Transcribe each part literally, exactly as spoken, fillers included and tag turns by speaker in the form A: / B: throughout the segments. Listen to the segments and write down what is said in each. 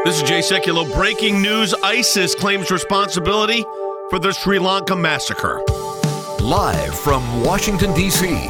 A: This is Jay Sekulow. Breaking news. ISIS claims responsibility for the Sri Lanka massacre.
B: Live from Washington, D C,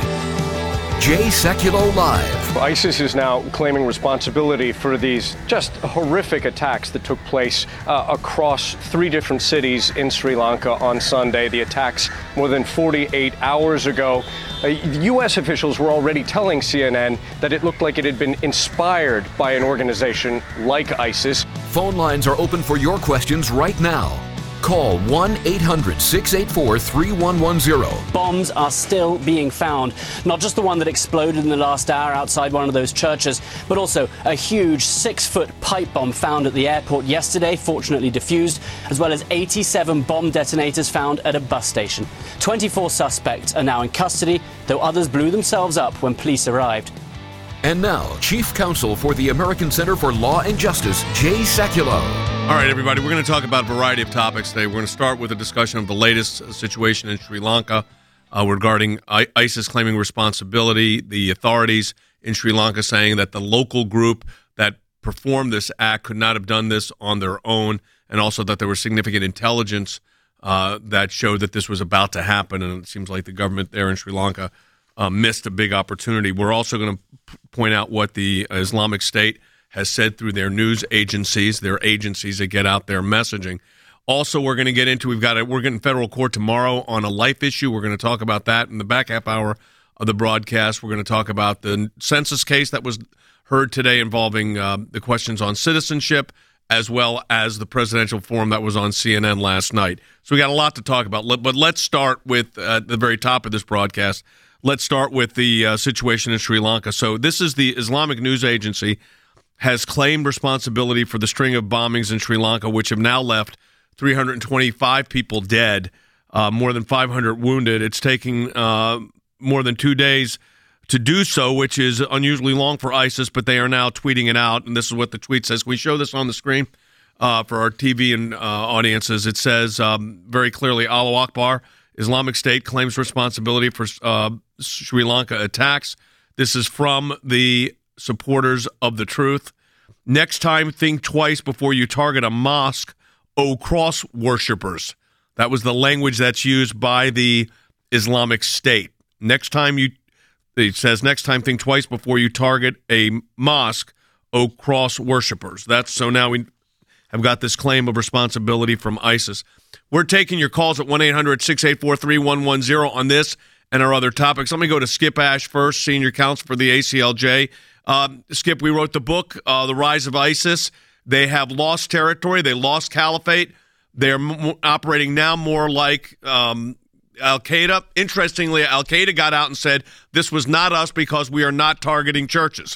B: Jay Sekulow Live.
C: ISIS is now claiming responsibility for these just horrific attacks that took place uh, across three different cities in Sri Lanka on Sunday. The attacks more than forty-eight hours ago. Uh, U S officials were already telling C N N that it looked like it had been inspired by an organization like ISIS.
B: Phone lines are open for your questions right now. Call one eight hundred six eight four three one one zero.
D: Bombs are still being found. Not just the one that exploded in the last hour outside one of those churches, but also a huge six-foot pipe bomb found at the airport yesterday, fortunately defused, as well as eighty-seven bomb detonators found at a bus station. twenty-four suspects are now in custody, though others blew themselves up when police arrived.
B: And now, Chief Counsel for the American Center for Law and Justice, Jay Sekulow.
A: All right, everybody, we're going to talk about a variety of topics today. We're going to start with a discussion of the latest situation in Sri Lanka uh, regarding I- ISIS claiming responsibility, the authorities in Sri Lanka saying that the local group that performed this act could not have done this on their own, and also that there was significant intelligence uh, that showed that this was about to happen, and it seems like the government there in Sri Lanka uh, missed a big opportunity. We're also going to p- point out what the Islamic State has said through their news agencies, their agencies that get out their messaging. Also, we're going to get into, we've got a, we're getting federal court tomorrow on a life issue. We're going to talk about that in the back half hour of the broadcast. We're going to talk about the census case that was heard today involving uh, the questions on citizenship, as well as the presidential forum that was on C N N last night. So we got a lot to talk about. But let's start with, uh, at the very top of this broadcast, let's start with the uh, situation in Sri Lanka. So this is the Islamic News Agency has claimed responsibility for the string of bombings in Sri Lanka, which have now left three hundred twenty-five people dead, uh, more than five hundred wounded. It's taking uh, more than two days to do so, which is unusually long for ISIS, but they are now tweeting it out, and this is what the tweet says. Can we show this on the screen uh, for our T V and uh, audiences? It says um, very clearly, Allahu Akbar, Islamic State claims responsibility for uh, Sri Lanka attacks. This is from the supporters of the truth. Next time, think twice before you target a mosque, O cross worshippers. That was the language that's used by the Islamic State. Next time you, it says, next time think twice before you target a mosque, O cross worshippers. That's so now we have got this claim of responsibility from ISIS. We're taking your calls at one eight hundred six eight four three one one zero on this and our other topics. Let me go to Skip Ash first, senior counsel for the A C L J. Um, Skip, we wrote the book, uh, The Rise of ISIS. They have lost territory. They lost caliphate. They're m- operating now more like um, Al-Qaeda. Interestingly, Al-Qaeda got out and said, this was not us because we are not targeting churches.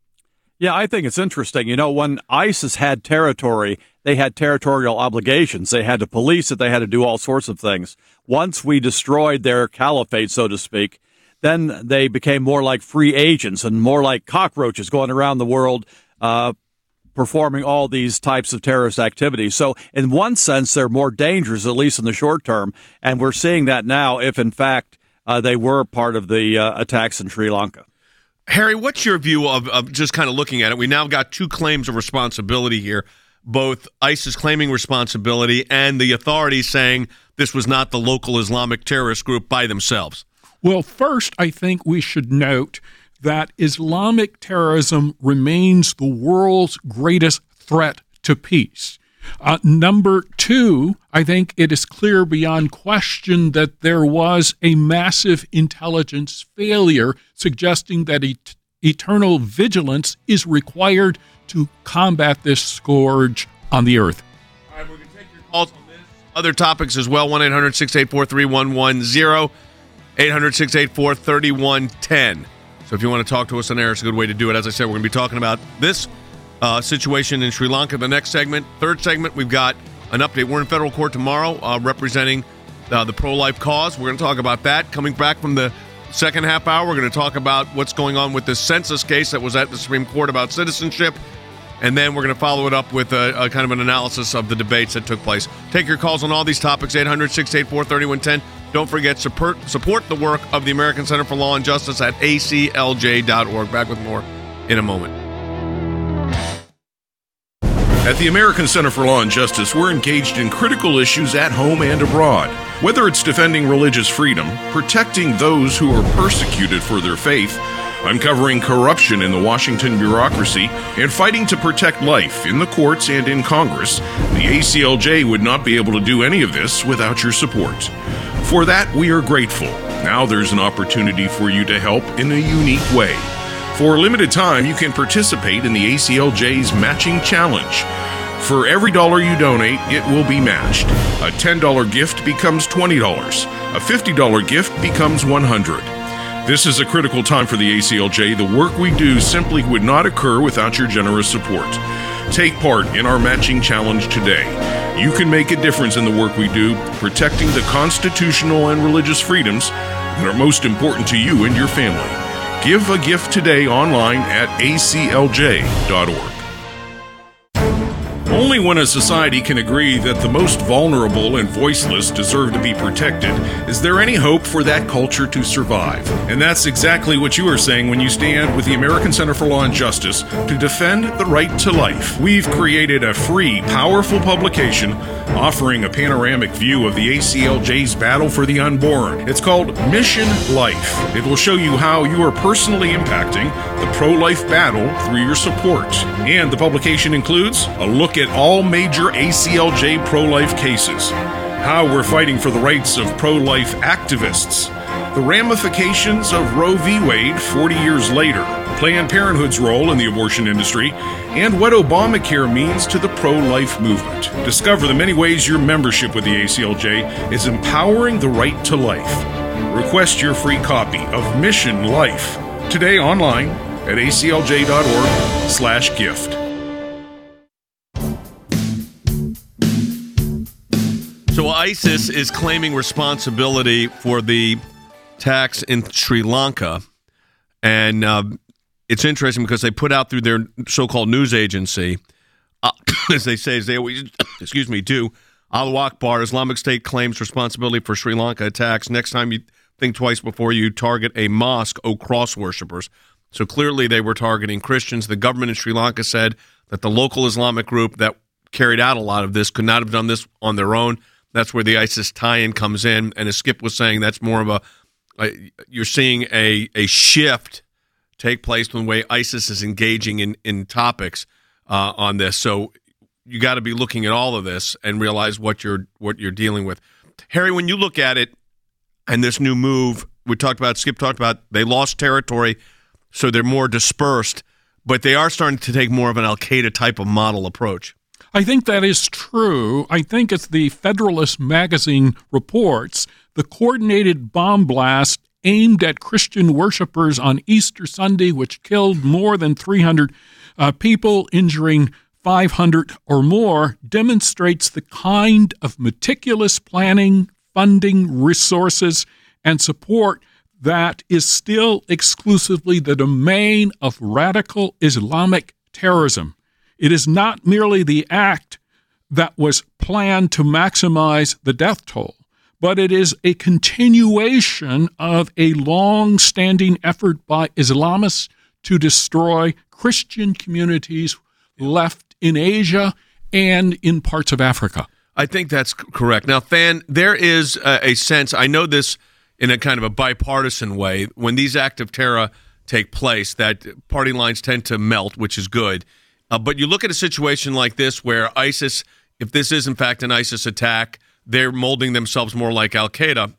E: Yeah, I think it's interesting. You know, when ISIS had territory, they had territorial obligations. They had to police it. They had to do all sorts of things. Once we destroyed their caliphate, so to speak, then they became more like free agents and more like cockroaches going around the world uh, performing all these types of terrorist activities. So in one sense, they're more dangerous, at least in the short term. And we're seeing that now if, in fact, uh, they were part of the uh, attacks in Sri Lanka.
A: Harry, what's your view of, of just kind of looking at it? We now got two claims of responsibility here, both ISIS claiming responsibility and the authorities saying this was not the local Islamic terrorist group by themselves.
F: Well, first, I think we should note that Islamic terrorism remains the world's greatest threat to peace. Uh, number two, I think it is clear beyond question that there was a massive intelligence failure, suggesting that et- eternal vigilance is required to combat this scourge on the earth.
A: All right, we're going to take your calls on this. Other topics as well, one eight hundred six eight four three one one zero. eight hundred six eight four three one one zero. So if you want to talk to us on air, it's a good way to do it. As I said, we're going to be talking about this uh, situation in Sri Lanka. The next segment, third segment, we've got an update. We're in federal court tomorrow uh, representing uh, the pro-life cause. We're going to talk about that. Coming back from the second half hour, we're going to talk about what's going on with the census case that was at the Supreme Court about citizenship. And then we're going to follow it up with a, a kind of an analysis of the debates that took place. Take your calls on all these topics, eight hundred six eight four three one one zero. Don't forget, support, support the work of the American Center for Law and Justice at A C L J dot org. Back with more in a moment.
G: At the American Center for Law and Justice, we're engaged in critical issues at home and abroad. Whether it's defending religious freedom, protecting those who are persecuted for their faith, uncovering corruption in the Washington bureaucracy, and fighting to protect life in the courts and in Congress, the A C L J would not be able to do any of this without your support. For that, we are grateful. Now there's an opportunity for you to help in a unique way. For a limited time, you can participate in the A C L J's Matching Challenge. For every dollar you donate, it will be matched. A ten dollars gift becomes twenty dollars. A fifty dollars gift becomes one hundred dollars. This is a critical time for the A C L J. The work we do simply would not occur without your generous support. Take part in our matching challenge today. You can make a difference in the work we do, protecting the constitutional and religious freedoms that are most important to you and your family. Give a gift today online at A C L J dot org. Only when a society can agree that the most vulnerable and voiceless deserve to be protected is there any hope for that culture to survive. And that's exactly what you are saying when you stand with the American Center for Law and Justice to defend the right to life. We've created a free, powerful publication offering a panoramic view of the A C L J's battle for the unborn. It's called Mission Life. It will show you how you are personally impacting the pro-life battle through your support. And the publication includes a look at all major A C L J pro-life cases, how we're fighting for the rights of pro-life activists, the ramifications of Roe v. Wade forty years later, Planned Parenthood's role in the abortion industry, and what Obamacare means to the pro-life movement. Discover the many ways your membership with the A C L J is empowering the right to life. Request your free copy of Mission Life today online at A C L J dot org slash gift.
A: So ISIS is claiming responsibility for the attacks in Sri Lanka, and uh, it's interesting because they put out through their so-called news agency, uh, as they say, as they always, excuse me, do, Allahu Akbar, Islamic State claims responsibility for Sri Lanka attacks. Next time you think twice before you target a mosque, O cross worshippers. So clearly they were targeting Christians. The government in Sri Lanka said that the local Islamic group that carried out a lot of this could not have done this on their own. That's where the ISIS tie-in comes in. And as Skip was saying, that's more of a, a you're seeing a, a shift take place in the way ISIS is engaging in, in topics uh, on this. So you got to be looking at all of this and realize what you're what you're dealing with. Harry, when you look at it and this new move, we talked about, Skip talked about, they lost territory, so they're more dispersed, but they are starting to take more of an Al-Qaeda type of model approach.
F: I think that is true. I think as the Federalist magazine reports, the coordinated bomb blast aimed at Christian worshipers on Easter Sunday, which killed more than three hundred uh, people, injuring five hundred or more, demonstrates the kind of meticulous planning, funding, resources, and support that is still exclusively the domain of radical Islamic terrorism. It is not merely the act that was planned to maximize the death toll, but it is a continuation of a long-standing effort by Islamists to destroy Christian communities left in Asia and in parts of Africa.
A: I think that's correct. Now, Than, there is a, a sense, I know this in a kind of a bipartisan way, when these acts of terror take place, that party lines tend to melt, which is good. Uh, but you look at a situation like this where ISIS, if this is in fact an ISIS attack, they're molding themselves more like Al-Qaeda.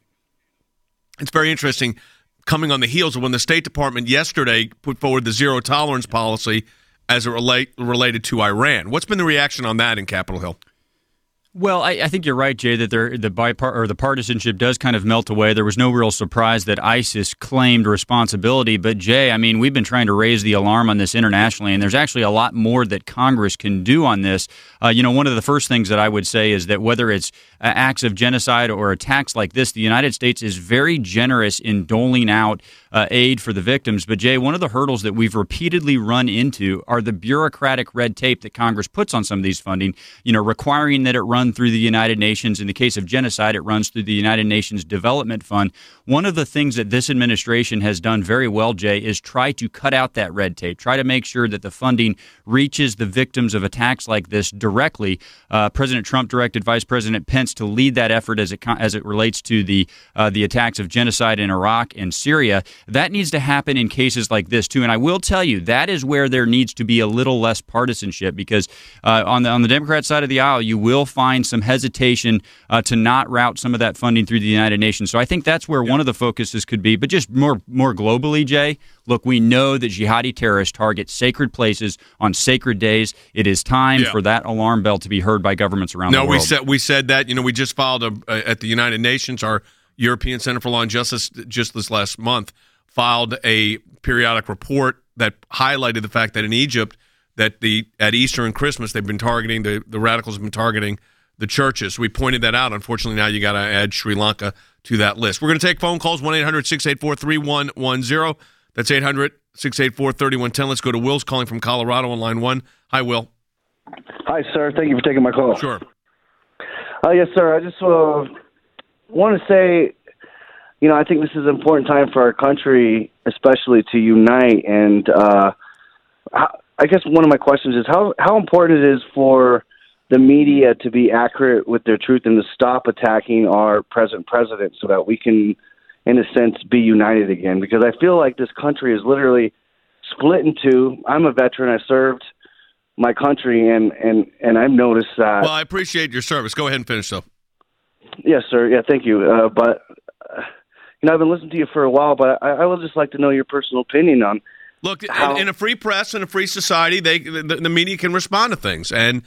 A: It's very interesting, coming on the heels of when the State Department yesterday put forward the zero tolerance policy as it relate, related to Iran. What's been the reaction on that in Capitol Hill?
H: Well, I, I think you're right, Jay, that there, the bipart or the partisanship does kind of melt away. There was no real surprise that ISIS claimed responsibility. But, Jay, I mean, we've been trying to raise the alarm on this internationally, and there's actually a lot more that Congress can do on this. Uh, you know, one of the first things that I would say is that whether it's uh, acts of genocide or attacks like this, the United States is very generous in doling out uh, aid for the victims. But, Jay, one of the hurdles that we've repeatedly run into are the bureaucratic red tape that Congress puts on some of these funding, you know, requiring that it run run through the United Nations. In the case of genocide, it runs through the United Nations Development Fund. One of the things that this administration has done very well, Jay, is try to cut out that red tape, try to make sure that the funding reaches the victims of attacks like this directly. Uh, President Trump directed Vice President Pence to lead that effort as it as it relates to the uh, the attacks of genocide in Iraq and Syria. That needs to happen in cases like this too. And I will tell you, that is where there needs to be a little less partisanship, because uh, on the on the Democrat side of the aisle, you will find some hesitation uh, to not route some of that funding through the United Nations. So I think that's where yeah. one of the focuses could be. But just more more globally, Jay, look, we know that jihadi terrorists target sacred places on sacred days. It is time yeah. for that alarm bell to be heard by governments around
A: no,
H: the world.
A: No, we said we said that. You know, we just filed a, a, at the United Nations, our European Center for Law and Justice just this last month filed a periodic report that highlighted the fact that in Egypt, that the at Easter and Christmas, they've been targeting, the, the radicals have been targeting the churches. We pointed that out. Unfortunately, now you got to add Sri Lanka to that list. We're going to take phone calls, one eight hundred six eight four three one one zero. That's eight hundred six eight four three one one zero. Let's go to Will's calling from Colorado on line one. Hi, Will.
I: Hi, sir. Thank you for taking my call.
A: Sure.
I: Uh, yes, sir. I just uh, want to say, you know, I think this is an important time for our country, especially to unite. And uh, I guess one of my questions is how, how important it is for the media to be accurate with their truth and to stop attacking our present president so that we can, in a sense, be united again. Because I feel like this country is literally split in two. I'm a veteran. I served my country, and, and, and I've noticed that.
A: Well, I appreciate your service. Go ahead and finish, though.
I: Yes, sir. Yeah, thank you. Uh, but, uh, you know, I've been listening to you for a while, but I, I would just like to know your personal opinion on
A: Look,
I: how...
A: in, in a free press and a free society, they the, the media can respond to things, and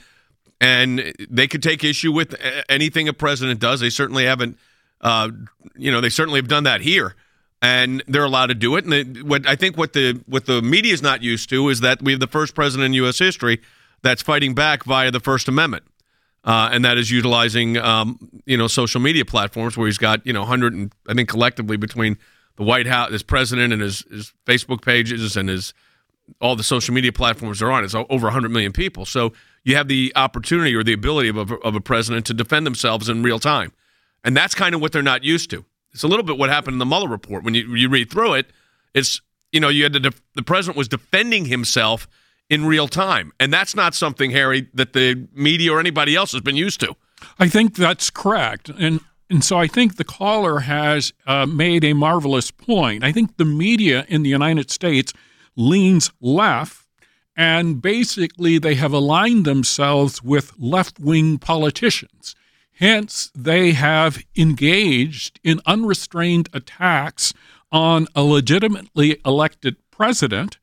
A: and they could take issue with anything a president does. They certainly haven't, uh, you know, they certainly have done that here, and they're allowed to do it. And they, what I think what the what the media is not used to is that we have the first president in U S history that's fighting back via the First Amendment, uh, and that is utilizing um, you know social media platforms where he's got you know one hundred and I think collectively between the White House, his president, and his, his Facebook pages and his all the social media platforms they're on. It's over one hundred million people. So you have the opportunity or the ability of a, of a president to defend themselves in real time. And that's kind of what they're not used to. It's a little bit what happened in the Mueller report. When you, you read through it, it's, you know, you had to def- the president was defending himself in real time. And that's not something, Harry, that the media or anybody else has been used to.
F: I think that's correct. And And so I think the caller has uh, made a marvelous point. I think the media in the United States leans left, and basically they have aligned themselves with left-wing politicians. Hence, they have engaged in unrestrained attacks on a legitimately elected president.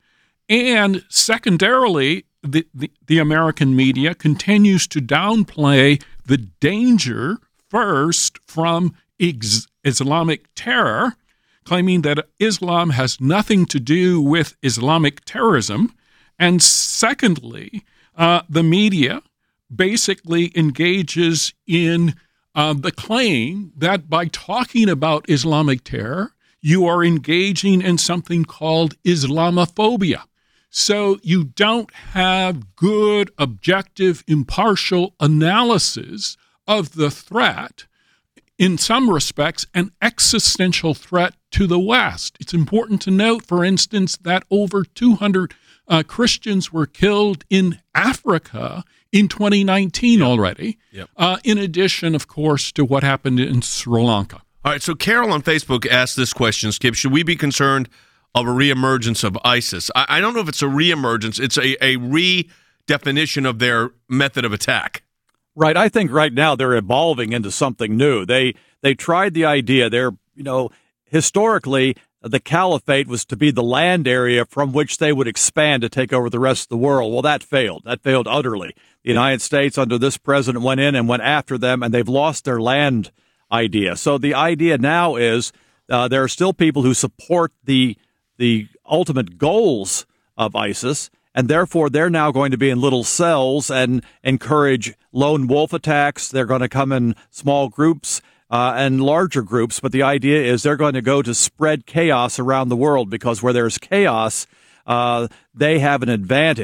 F: And secondarily, the, the, the American media continues to downplay the danger first from ex- Islamic terror, claiming that Islam has nothing to do with Islamic terrorism. And secondly, uh, the media basically engages in uh, the claim that by talking about Islamic terror, you are engaging in something called Islamophobia. So you don't have good, objective, impartial analysis of the threat, in some respects, an existential threat to the West. It's important to note, for instance, that over two hundred uh, Christians were killed in Africa in twenty nineteen yep. already, yep. Uh, in addition, of course, to what happened in Sri Lanka.
A: All right, so Carol on Facebook asked this question, Skip, should we be concerned of a reemergence of ISIS? I, I don't know if it's a reemergence. It's a, a redefinition of their method of attack.
E: Right. I think right now they're evolving into something new. They they tried the idea. They're, you know, historically, the caliphate was to be the land area from which they would expand to take over the rest of the world. Well, that failed. That failed utterly. The United States, under this president, went in and went after them, and they've lost their land idea. So the idea now is uh, there are still people who support the the ultimate goals of ISIS, and therefore they're now going to be in little cells and encourage lone wolf attacks. They're going to come in small groups uh, and larger groups, but the idea is they're going to go to spread chaos around the world, because where there's chaos, uh, they have an advantage.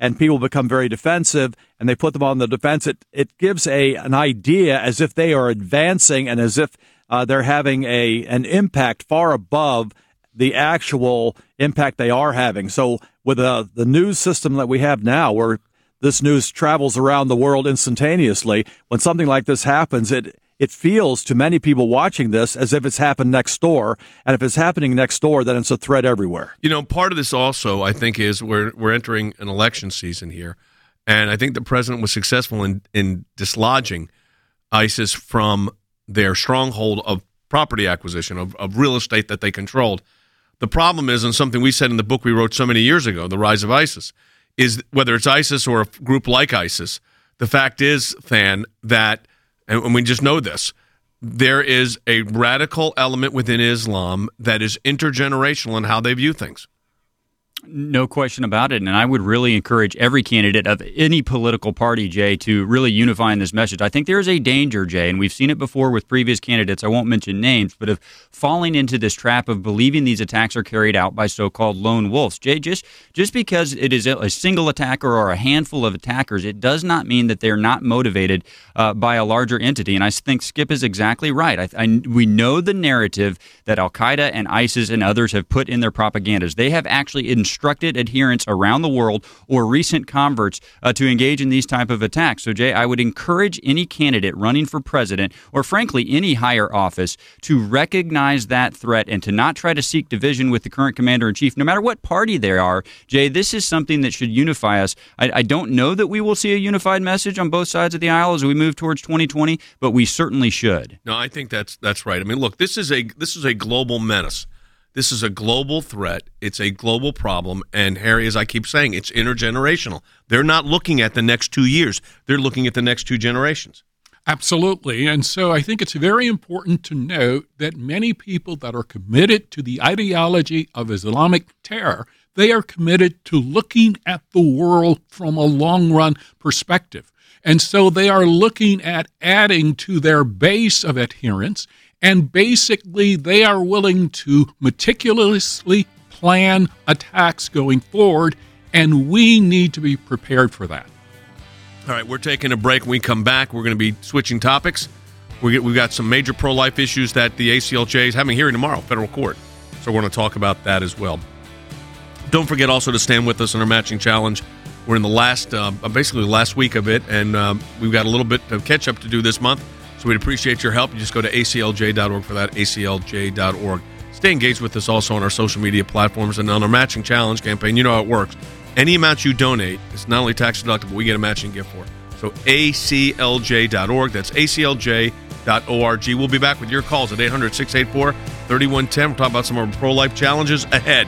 E: and people become very defensive, and they put them on the defense. It it gives a an idea as if they are advancing and as if uh, they're having a an impact far above the actual impact they are having. So with uh, the news system that we have now, where this news travels around the world instantaneously, when something like this happens, it it feels to many people watching this as if it's happened next door. And if it's happening next door, then it's a threat everywhere.
A: You know, part of this also, I think, is we're we're entering an election season here. And I think the president was successful in, in dislodging ISIS from their stronghold of property acquisition, of, of real estate that they controlled. The problem is, and something we said in the book we wrote so many years ago, The Rise of ISIS, is whether it's ISIS or a group like ISIS, the fact is, Than, that, and we just know this, there is a radical element within Islam that is intergenerational in how they view things.
H: No question about it. And I would really encourage every candidate of any political party, Jay, to really unify in this message. I think there is a danger, Jay, and we've seen it before with previous candidates, I won't mention names, but of falling into this trap of believing these attacks are carried out by so-called lone wolves. Jay, just, just because it is a single attacker or a handful of attackers, it does not mean that they're not motivated uh, by a larger entity. And I think Skip is exactly right. I, I, we know the narrative that Al-Qaeda and ISIS and others have put in their propagandas. They have actually instructed adherents around the world or recent converts uh, to engage in these type of attacks. So, Jay, I would encourage any candidate running for president or, frankly, any higher office to recognize that threat and to not try to seek division with the current commander-in-chief, no matter what party they are. Jay, this is something that should unify us. I, I don't know that we will see a unified message on both sides of the aisle as we move towards twenty twenty, but we certainly should.
A: No, I think that's that's right. I mean, look, this is a this is a global menace. This is a global threat. It's a global problem. And, Harry, as I keep saying, it's intergenerational. They're not looking at the next two years. They're looking at the next two generations.
F: Absolutely. And so I think it's very important to note that many people that are committed to the ideology of Islamic terror, they are committed to looking at the world from a long-run perspective. And so they are looking at adding to their base of adherents. And basically, they are willing to meticulously plan attacks going forward, and we need to be prepared for that.
A: All right, we're taking a break. When we come back, we're going to be switching topics. We get, we've got some major pro-life issues that the A C L J is having a hearing tomorrow, federal court. So we're going to talk about that as well. Don't forget also to stand with us in our matching challenge. We're in the last, uh, basically the last week of it, and um, we've got a little bit of catch-up to do this month. So we'd appreciate your help. You just go to A C L J dot org for that, A C L J dot org. Stay engaged with us also on our social media platforms and on our matching challenge campaign. You know how it works. Any amount you donate is not only tax deductible, we get a matching gift for it. So A C L J dot org. That's A C L J dot org. We'll be back with your calls at eight hundred, six eight four, three one one zero. We'll talk about some of our pro-life challenges ahead.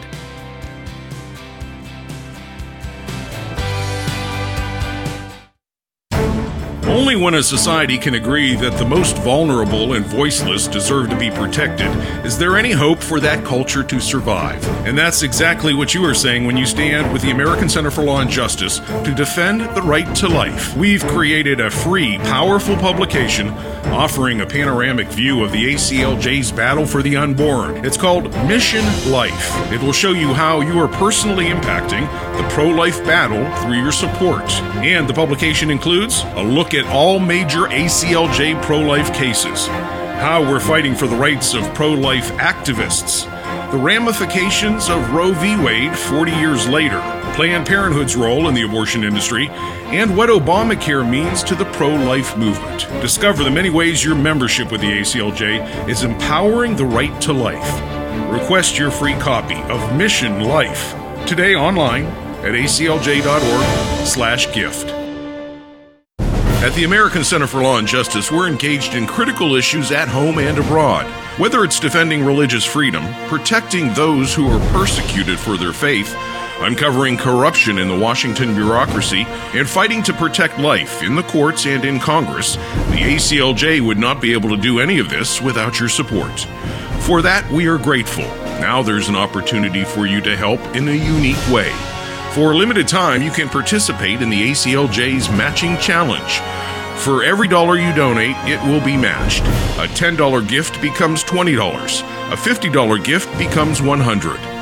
G: Only when a society can agree that the most vulnerable and voiceless deserve to be protected is there any hope for that culture to survive. And that's exactly what you are saying when you stand with the American Center for Law and Justice to defend the right to life. We've created a free, powerful publication offering a panoramic view of the A C L J's battle for the unborn. It's called Mission Life. It will show you how you are personally impacting the pro-life battle through your support. And the publication includes a look at all major A C L J pro-life cases, how we're fighting for the rights of pro-life activists, the ramifications of Roe v. Wade forty years later, Planned Parenthood's role in the abortion industry, and what Obamacare means to the pro-life movement. Discover the many ways your membership with the A C L J is empowering the right to life. Request your free copy of Mission Life today online at A C L J dot org slash gift. At the American Center for Law and Justice, we're engaged in critical issues at home and abroad. Whether it's defending religious freedom, protecting those who are persecuted for their faith, uncovering corruption in the Washington bureaucracy, and fighting to protect life in the courts and in Congress, the A C L J would not be able to do any of this without your support. For that, we are grateful. Now there's an opportunity for you to help in a unique way. For a limited time, you can participate in the A C L J's Matching Challenge. For every dollar you donate, it will be matched. A ten dollars gift becomes twenty dollars. A fifty dollars gift becomes one hundred dollars.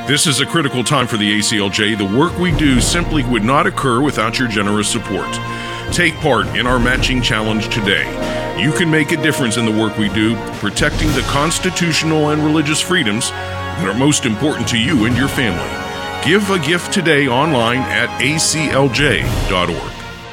G: This is a critical time for the A C L J. The work we do simply would not occur without your generous support. Take part in our matching challenge today. You can make a difference in the work we do, protecting the constitutional and religious freedoms that are most important to you and your family. Give a gift today online at A C L J dot org.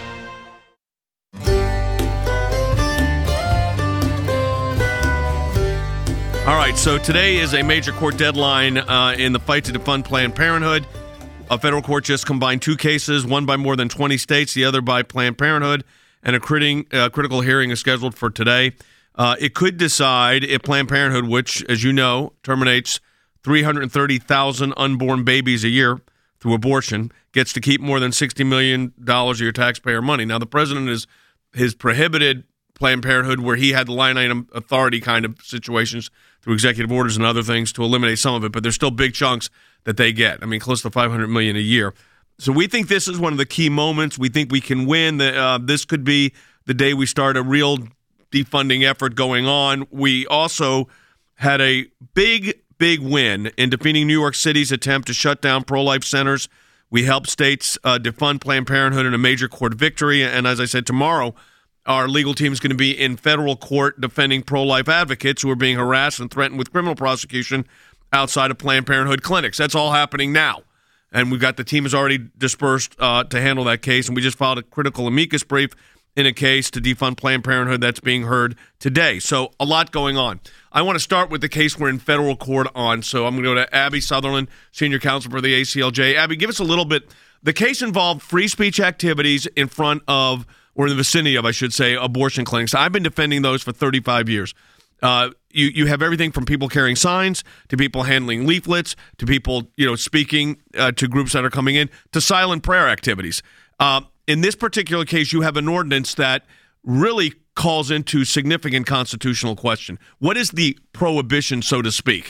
A: All right, so today is a major court deadline uh, in the fight to defund Planned Parenthood. A federal court just combined two cases, one by more than twenty states, the other by Planned Parenthood, and a crit- uh, critical hearing is scheduled for today. Uh, it could decide if Planned Parenthood, which, as you know, terminates three hundred thirty thousand unborn babies a year through abortion, gets to keep more than sixty million dollars of your taxpayer money. Now, the president is, has prohibited Planned Parenthood, where he had the line item authority kind of situations through executive orders and other things to eliminate some of it, but there's still big chunks that they get. I mean, close to five hundred million dollars a year. So we think this is one of the key moments. We think we can win. The, uh, this could be the day we start a real defunding effort going on. We also had a big, big win in defeating New York City's attempt to shut down pro-life centers. We helped states uh, defund Planned Parenthood in a major court victory. And as I said, tomorrow, our legal team is going to be in federal court defending pro-life advocates who are being harassed and threatened with criminal prosecution outside of Planned Parenthood clinics. That's all happening now. And we've got the team is already dispersed uh, to handle that case. And we just filed a critical amicus brief in a case to defund Planned Parenthood that's being heard today. So a lot going on. I want to start with the case we're in federal court on. So I'm going to go to Abby Sutherland, senior counsel for the A C L J. Abby, give us a little bit. The case involved free speech activities in front of, or in the vicinity of, I should say, abortion clinics. I've been defending those for thirty-five years. Uh, you you have everything from people carrying signs to people handling leaflets to people you know speaking uh, to groups that are coming in to silent prayer activities. Uh, in this particular case, you have an ordinance that really calls into significant constitutional question. What is the prohibition, so to speak?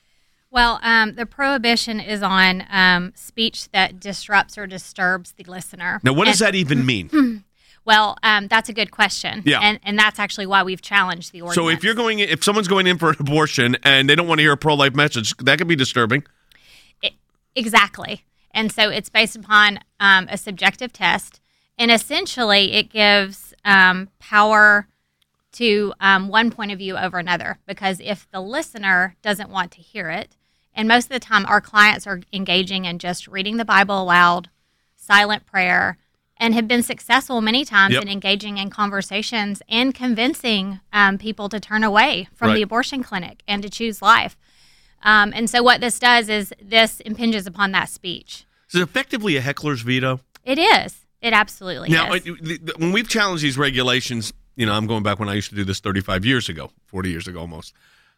J: Well, um, the prohibition is on um, speech that disrupts or disturbs the listener.
A: Now, what does
J: and,
A: that even mean?
J: Well, um, that's a good question.
A: Yeah.
J: And, and that's actually why we've challenged the ordinance.
A: So if you're going, if someone's going in for an abortion and they don't want to hear a pro-life message, that could be disturbing.
J: It, exactly. And so it's based upon um, a subjective test. And essentially, it gives um, power to um, one point of view over another. Because if the listener doesn't want to hear it, and most of the time our clients are engaging in just reading the Bible aloud, silent prayer, and have been successful many times
A: yep.
J: in engaging in conversations and convincing um, people to turn away from
A: right.
J: the abortion clinic and to choose life. Um, and so what this does is this impinges upon that speech.
A: Is it effectively a heckler's veto?
J: It is. It absolutely
A: now,
J: is.
A: Now, when we've challenged these regulations, you know, I'm going back when I used to do this thirty-five years ago, forty years ago almost.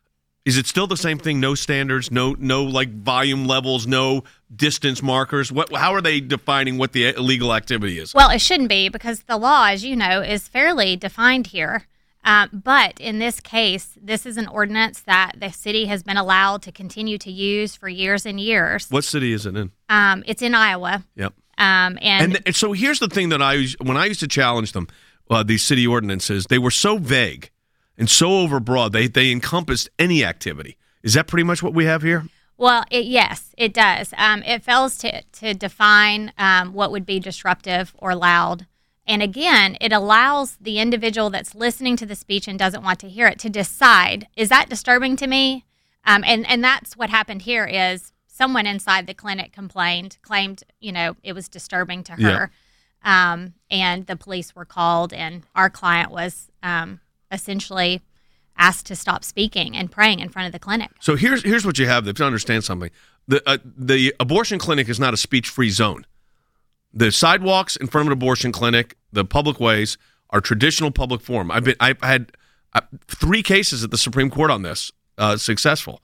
A: Is it still the same thing? No standards, no no like volume levels, no distance markers. What? How are they defining what the illegal activity is?
J: Well, it shouldn't be because the law, as you know, is fairly defined here. Um, but in this case, this is an ordinance that the city has been allowed to continue to use for years and years.
A: What city is it in?
J: Um, it's in Iowa.
A: Yep.
J: Um, and,
A: and and so here's the thing that I when I used to challenge them, uh, these city ordinances, they were so vague and so overbroad, they they encompassed any activity. Is that pretty much what we have here?
J: Well, it, yes, it does. Um, it fails to, to define um, what would be disruptive or loud. And again, it allows the individual that's listening to the speech and doesn't want to hear it to decide, is that disturbing to me? Um, and, and that's what happened here is someone inside the clinic complained, claimed, you know, it was disturbing to her. Yeah. Um, and the police were called and our client was um, essentially asked to stop speaking and praying in front of the clinic.
A: So here's here's what you have to understand something. The uh, the abortion clinic is not a speech-free zone. The sidewalks in front of an abortion clinic, the public ways, are traditional public forum. I've been I've had uh, three cases at the Supreme Court on this, uh, successful.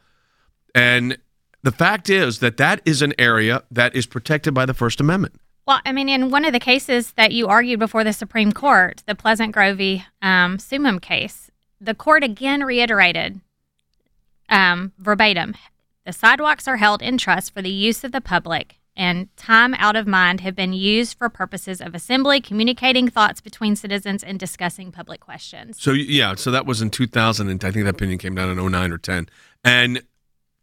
A: And the fact is that that is an area that is protected by the First Amendment.
J: Well, I mean, in one of the cases that you argued before the Supreme Court, the Pleasant Grove v. um, Sumim case, the court again reiterated um, verbatim, the sidewalks are held in trust for the use of the public and time out of mind have been used for purposes of assembly, communicating thoughts between citizens, and discussing public questions.
A: So, yeah, so that was in two thousand, and I think that opinion came down in oh nine or ten. And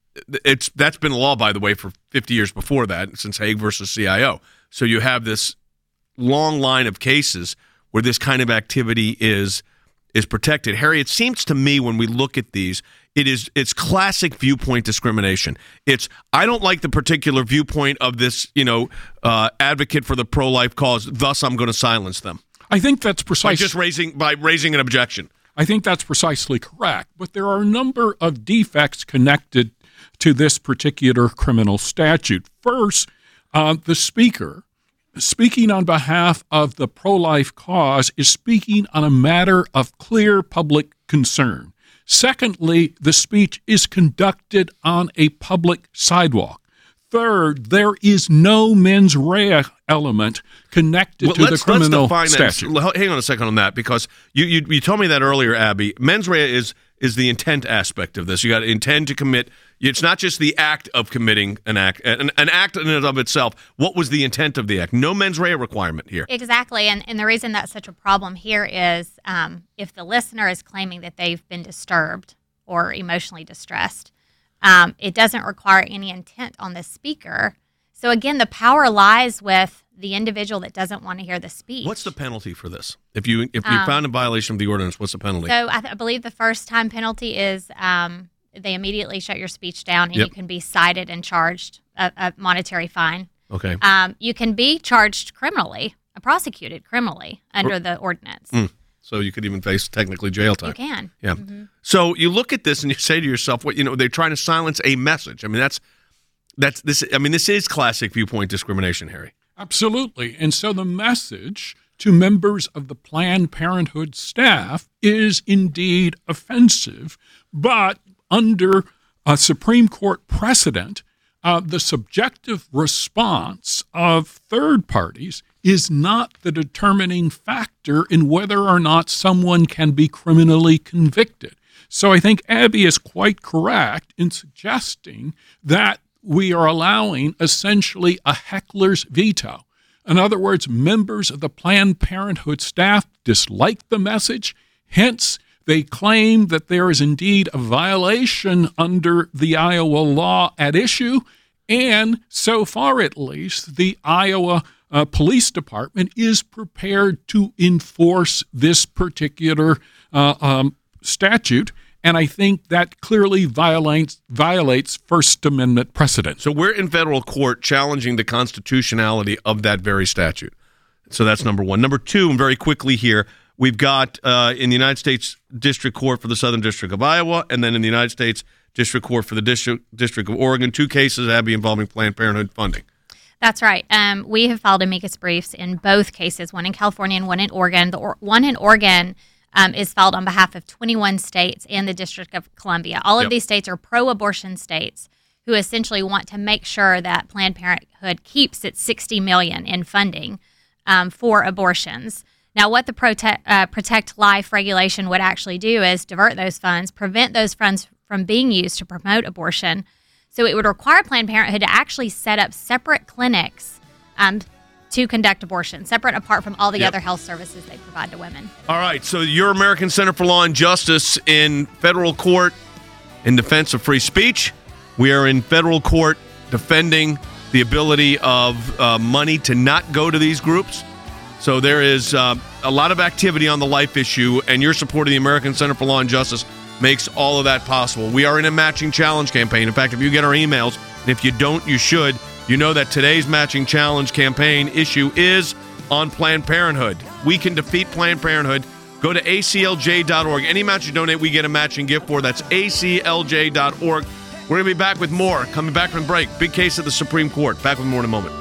A: it's that's been the law, by the way, for fifty years before that, since Hague versus C I O. So you have this long line of cases where this kind of activity is is protected. Harry, it seems to me when we look at these, it is it's classic viewpoint discrimination. It's I don't like the particular viewpoint of this, you know, uh, advocate for the pro-life cause. Thus, I'm going to silence them.
F: I think that's precisely
A: by just raising by raising an objection.
F: I think that's precisely correct. But there are a number of defects connected to this particular criminal statute. First, uh, the speaker, speaking on behalf of the pro-life cause, is speaking on a matter of clear public concern. Secondly, the speech is conducted on a public sidewalk. Third, there is no mens rea element connected
A: well,
F: to the criminal
A: let's
F: statute.
A: That. Hang on a second on that, because you, you you told me that earlier, Abby. Mens rea is is the intent aspect of this. You got to intend to commit. It's not just the act of committing an act, an, an act in and of itself. What was the intent of the act? No mens rea requirement here.
J: Exactly, and and the reason that's such a problem here is um, if the listener is claiming that they've been disturbed or emotionally distressed, um, it doesn't require any intent on the speaker. So again, the power lies with the individual that doesn't want to hear the speech.
A: What's the penalty for this? If you if you're
J: Um,
A: found in violation of the ordinance, what's the penalty?
J: So I, th- I believe the first time penalty is um, they immediately shut your speech down, and
A: Yep.
J: you can be cited and charged a, a monetary fine.
A: Okay.
J: Um, you can be charged criminally, uh, prosecuted criminally under the ordinance.
A: Mm. So you could even face technically jail time.
J: You can.
A: Yeah.
J: Mhm.
A: So you look at this and you say to yourself, "What you know? They're trying to silence a message." I mean, that's that's this. I mean, this is classic viewpoint discrimination, Harry.
F: Absolutely. And so the message to members of the Planned Parenthood staff is indeed offensive, but under a Supreme Court precedent, uh, the subjective response of third parties is not the determining factor in whether or not someone can be criminally convicted. So I think Abby is quite correct in suggesting that we are allowing essentially a heckler's veto. In other words, members of the Planned Parenthood staff dislike the message, hence they claim that there is indeed a violation under the Iowa law at issue, and so far at least, the Iowa uh, Police Department is prepared to enforce this particular uh, um, statute. And I think that clearly violates violates First Amendment precedent.
A: So we're in federal court challenging the constitutionality of that very statute. So that's number one. Number two, and very quickly here, we've got uh, in the United States District Court for the Southern District of Iowa, and then in the United States District Court for the District District of Oregon, two cases, Abby, involving Planned Parenthood funding.
J: That's right. Um, we have filed amicus briefs in both cases, one in California and one in Oregon. The or- one in Oregon Um, is filed on behalf of twenty-one states and the District of Columbia. All of
A: Yep.
J: these states are pro-abortion states who essentially want to make sure that Planned Parenthood keeps its sixty million dollars in funding um, for abortions. Now, what the Protect, uh, Protect Life regulation would actually do is divert those funds, prevent those funds from being used to promote abortion. So it would require Planned Parenthood to actually set up separate clinics um, to conduct abortion, separate apart from all the
A: Yep.
J: other health services they provide to women.
A: All right, so your American Center for Law and Justice in federal court in defense of free speech. We are in federal court defending the ability of uh, money to not go to these groups. So there is uh, a lot of activity on the life issue, and your support of the American Center for Law and Justice makes all of that possible. We are in a matching challenge campaign. In fact, if you get our emails, and if you don't, you should, you know that today's matching challenge campaign issue is on Planned Parenthood. We can defeat Planned Parenthood. Go to A C L J dot org. Any amount you donate, we get a matching gift for. That's A C L J dot org. We're going to be back with more. Coming back from break. Big case at the Supreme Court. Back with more in a moment.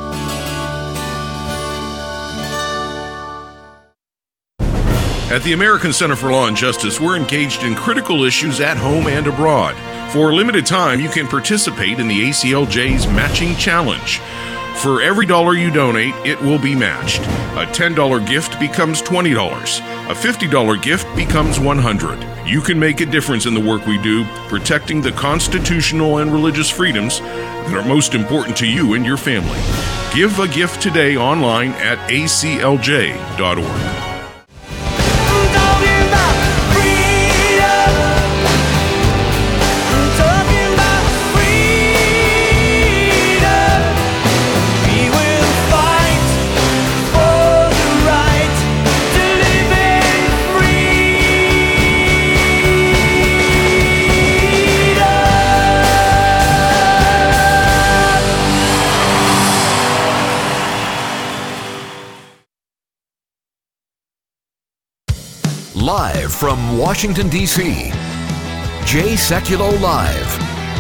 G: At the American Center for Law and Justice, we're engaged in critical issues at home and abroad. For a limited time, you can participate in the A C L J's Matching Challenge. For every dollar you donate, it will be matched. A ten dollars gift becomes twenty dollars. A fifty dollars gift becomes one hundred dollars. You can make a difference in the work we do, protecting the constitutional and religious freedoms that are most important to you and your family. Give a gift today online at A C L J dot org.
B: Live from Washington, D C, Jay Sekulow Live.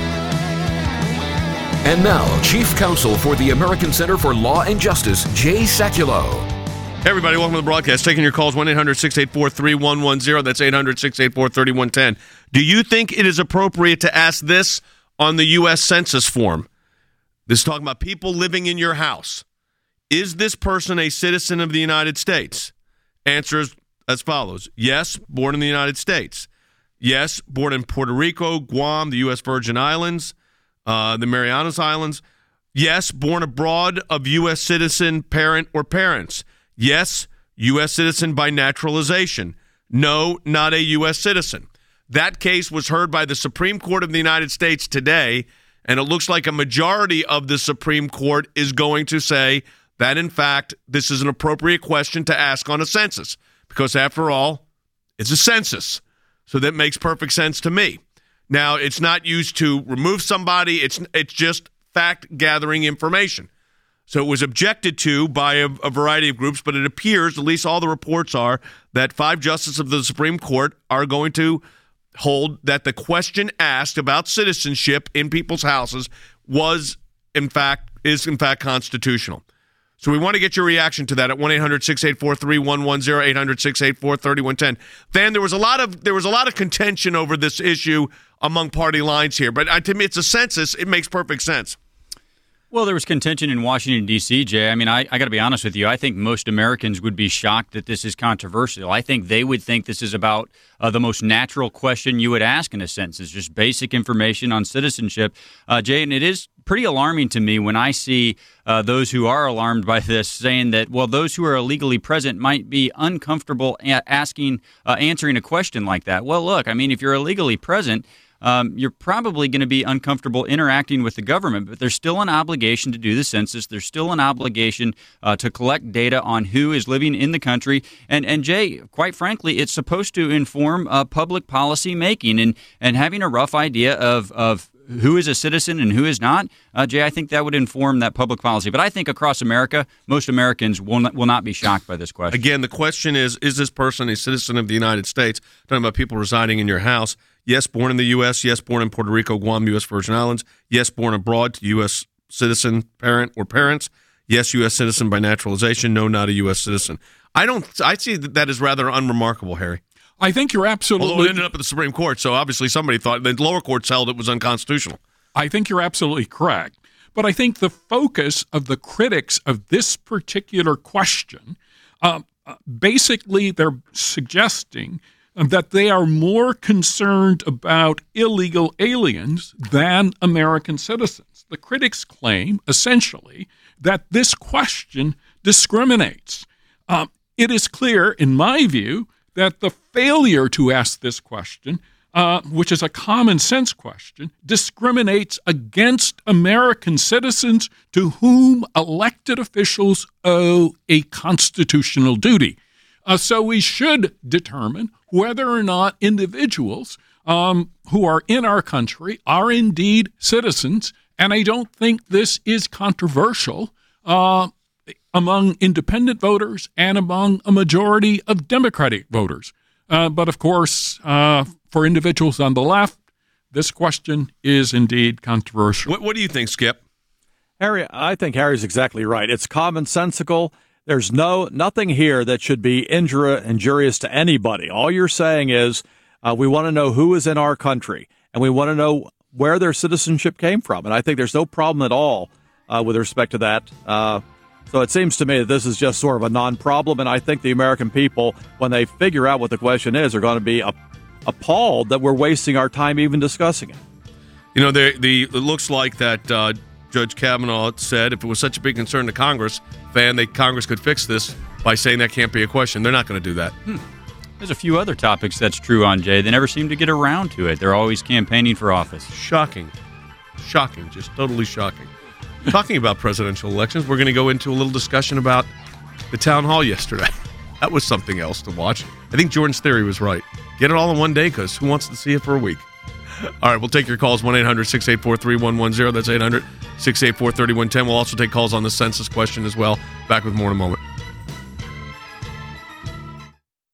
B: And now, Chief Counsel for the American Center for Law and Justice, Jay Sekulow.
A: Hey everybody, welcome to the broadcast. Taking your calls, one eight hundred six eight four three one one zero. That's eight hundred six eight four three one one zero. Do you think it is appropriate to ask this on the U S Census form? This is talking about people living in your house. Is this person a citizen of the United States? Answer is as follows. Yes, born in the United States. Yes, born in Puerto Rico, Guam, the U S Virgin Islands, uh, the Marianas Islands. Yes, born abroad of U S citizen, parent, or parents. Yes, U S citizen by naturalization. No, not a U S citizen. That case was heard by the Supreme Court of the United States today, and it looks like a majority of the Supreme Court is going to say that, in fact, this is an appropriate question to ask on a census, because, after all, it's a census. So that makes perfect sense to me. Now, it's not used to remove somebody. It's, it's just fact-gathering information. So it was objected to by a, a variety of groups, but it appears, at least all the reports are, that five justices of the Supreme Court are going to hold that the question asked about citizenship in people's houses was, in fact, is in fact constitutional. So we want to get your reaction to that at one eight hundred six eight four three one one zero, eight hundred six eight four three one one zero. Van, there was a lot of there was a lot of contention over this issue among party lines here, but uh, to me, it's a census. It makes perfect sense.
H: Well, there was contention in Washington, D C, Jay. I mean, I, I got to be honest with you. I think most Americans would be shocked that this is controversial. I think they would think this is about uh, the most natural question you would ask in a census, just basic information on citizenship. Uh, Jay, and it is pretty alarming to me when I see uh, those who are alarmed by this saying that, well, those who are illegally present might be uncomfortable a- asking, uh, answering a question like that. Well, look, I mean, if you're illegally present, Um, you're probably going to be uncomfortable interacting with the government, but there's still an obligation to do the census. There's still an obligation uh, to collect data on who is living in the country. And, and Jay, quite frankly, it's supposed to inform uh, public policy making and, and having a rough idea of, of who is a citizen and who is not. Uh, Jay, I think that would inform that public policy. But I think across America, most Americans will not, will not be shocked by this question.
A: Again, the question is, is this person a citizen of the United States? Talking about people residing in your house. Yes, born in the U S. Yes, born in Puerto Rico, Guam, U S Virgin Islands. Yes, born abroad to U S citizen, parent, or parents. Yes, U S citizen by naturalization. No, not a U S citizen. I don't. I see that that is rather unremarkable, Harry.
F: I think you're absolutely.
A: Although it ended up at the Supreme Court, so obviously somebody thought the lower courts held it was unconstitutional.
F: I think you're absolutely correct. But I think the focus of the critics of this particular question, uh, basically they're suggesting that they are more concerned about illegal aliens than American citizens. The critics claim, essentially, that this question discriminates. Um, it is clear, in my view, that the failure to ask this question, uh, which is a common sense question, discriminates against American citizens to whom elected officials owe a constitutional duty. Uh, so we should determine whether or not individuals um, who are in our country are indeed citizens, and I don't think this is controversial uh, among independent voters and among a majority of Democratic voters. Uh, but, of course, uh, for individuals on the left, this question is indeed controversial.
A: What, what do you think, Skip?
E: Harry, I think Harry's exactly right. It's commonsensical. There's no nothing here that should be injuri- injurious to anybody. All you're saying is uh, we want to know who is in our country, and we want to know where their citizenship came from. And I think there's no problem at all uh, with respect to that. Uh, so it seems to me that this is just sort of a non-problem, and I think the American people, when they figure out what the question is, are going to be a- appalled that we're wasting our time even discussing it.
A: You know, the, the, it looks like that uh, Judge Kavanaugh said if it was such a big concern to Congress, Van, that Congress could fix this by saying that can't be a question. They're not going to do that.
H: Hmm. There's a few other topics that's true on, Jay. They never seem to get around to it. They're always campaigning for office.
A: Shocking. Shocking. Just totally shocking. Talking about presidential elections, we're going to go into a little discussion about the town hall yesterday. That was something else to watch. I think Jordan's theory was right. Get it all in one day, because who wants to see it for a week? All right, we'll take your calls, one eight hundred six eight four three one one zero. That's eight hundred six eight four three one one zero. We'll also take calls on the census question as well. Back with more in a moment.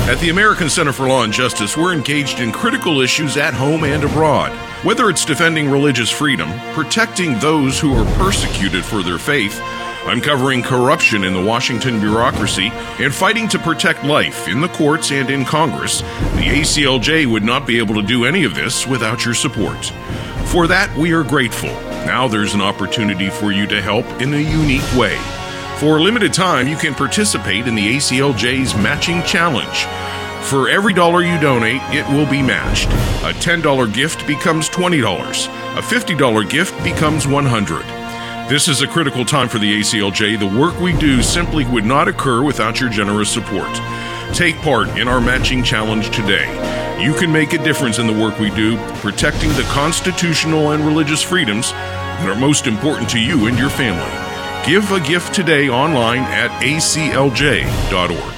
G: At the American Center for Law and Justice, we're engaged in critical issues at home and abroad. Whether it's defending religious freedom, protecting those who are persecuted for their faith, uncovering corruption in the Washington bureaucracy, and fighting to protect life in the courts and in Congress, the A C L J would not be able to do any of this without your support. For that, we are grateful. Now there's an opportunity for you to help in a unique way. For a limited time, you can participate in the A C L J's Matching Challenge. For every dollar you donate, it will be matched. A ten dollars gift becomes twenty dollars. A fifty dollars gift becomes one hundred dollars. This is a critical time for the A C L J. The work we do simply would not occur without your generous support. Take part in our matching challenge today. You can make a difference in the work we do, protecting the constitutional and religious freedoms that are most important to you and your family. Give a gift today online at A C L J dot org.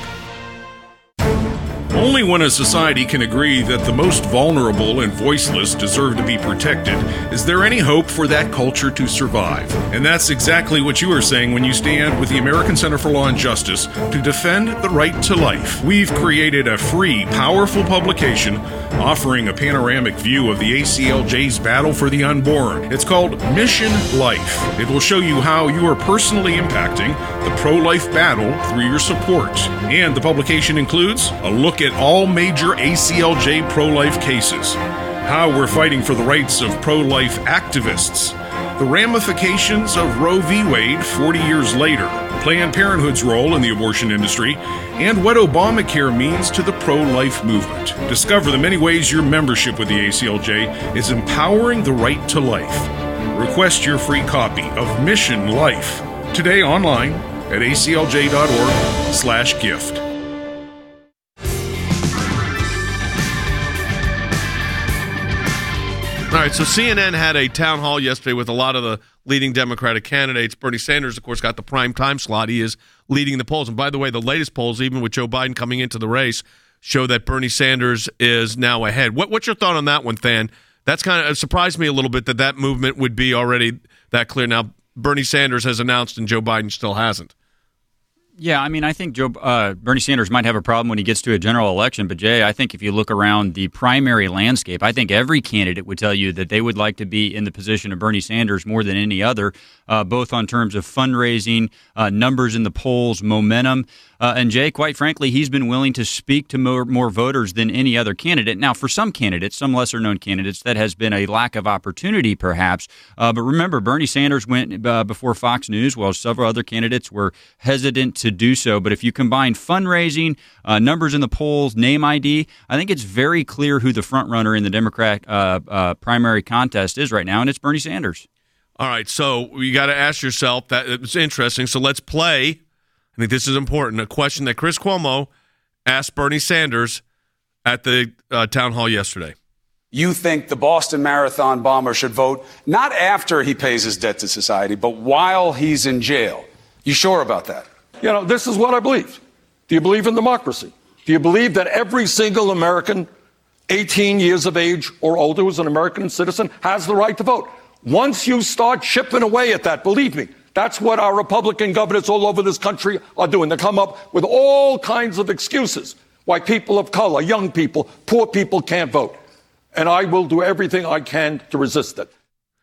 G: Only when a society can agree that the most vulnerable and voiceless deserve to be protected is there any hope for that culture to survive. And that's exactly what you are saying when you stand with the American Center for Law and Justice to defend the right to life. We've created a free, powerful publication offering a panoramic view of the A C L J's battle for the unborn. It's called Mission Life. It will show you how you are personally impacting the pro-life battle through your support. And the publication includes a look at all major A C L J pro-life cases, how we're fighting for the rights of pro-life activists, the ramifications of Roe v. Wade forty years later, Planned Parenthood's role in the abortion industry, and what Obamacare means to the pro-life movement. Discover the many ways your membership with the A C L J is empowering the right to life. Request your free copy of Mission Life today online at A C L J dot org slash gift.
A: All right, so C N N had a town hall yesterday with a lot of the leading Democratic candidates. Bernie Sanders, of course, got the prime time slot. He is leading the polls. And by the way, the latest polls, even with Joe Biden coming into the race, show that Bernie Sanders is now ahead. What, what's your thought on that one, Than? That's kind of surprised me a little bit that that movement would be already that clear. Now, Bernie Sanders has announced and Joe Biden still hasn't.
H: Yeah, I mean, I think Joe uh, Bernie Sanders might have a problem when he gets to a general election, but Jay, I think if you look around the primary landscape, I think every candidate would tell you that they would like to be in the position of Bernie Sanders more than any other, uh, both on terms of fundraising, uh, numbers in the polls, momentum. Uh, and Jay, quite frankly, he's been willing to speak to more, more voters than any other candidate. Now, for some candidates, some lesser-known candidates, that has been a lack of opportunity, perhaps. Uh, but remember, Bernie Sanders went uh, before Fox News, while several other candidates were hesitant to do so. But if you combine fundraising, uh, numbers in the polls, name I D, I think it's very clear who the front-runner in the Democrat uh, uh, primary contest is right now, and it's Bernie Sanders.
A: All right, so you got to ask yourself, that it's interesting, so let's play. I think this is important. A question that Chris Cuomo asked Bernie Sanders at the uh, town hall yesterday.
K: You think the Boston Marathon bomber should vote not after he pays his debt to society, but while he's in jail. You sure about that?
L: You know, this is what I believe. Do you believe in democracy? Do you believe that every single American eighteen years of age or older who's an American citizen has the right to vote? Once you start chipping away at that, believe me, that's what our Republican governors all over this country are doing. They come up with all kinds of excuses why people of color, young people, poor people can't vote. And I will do everything I can to resist it.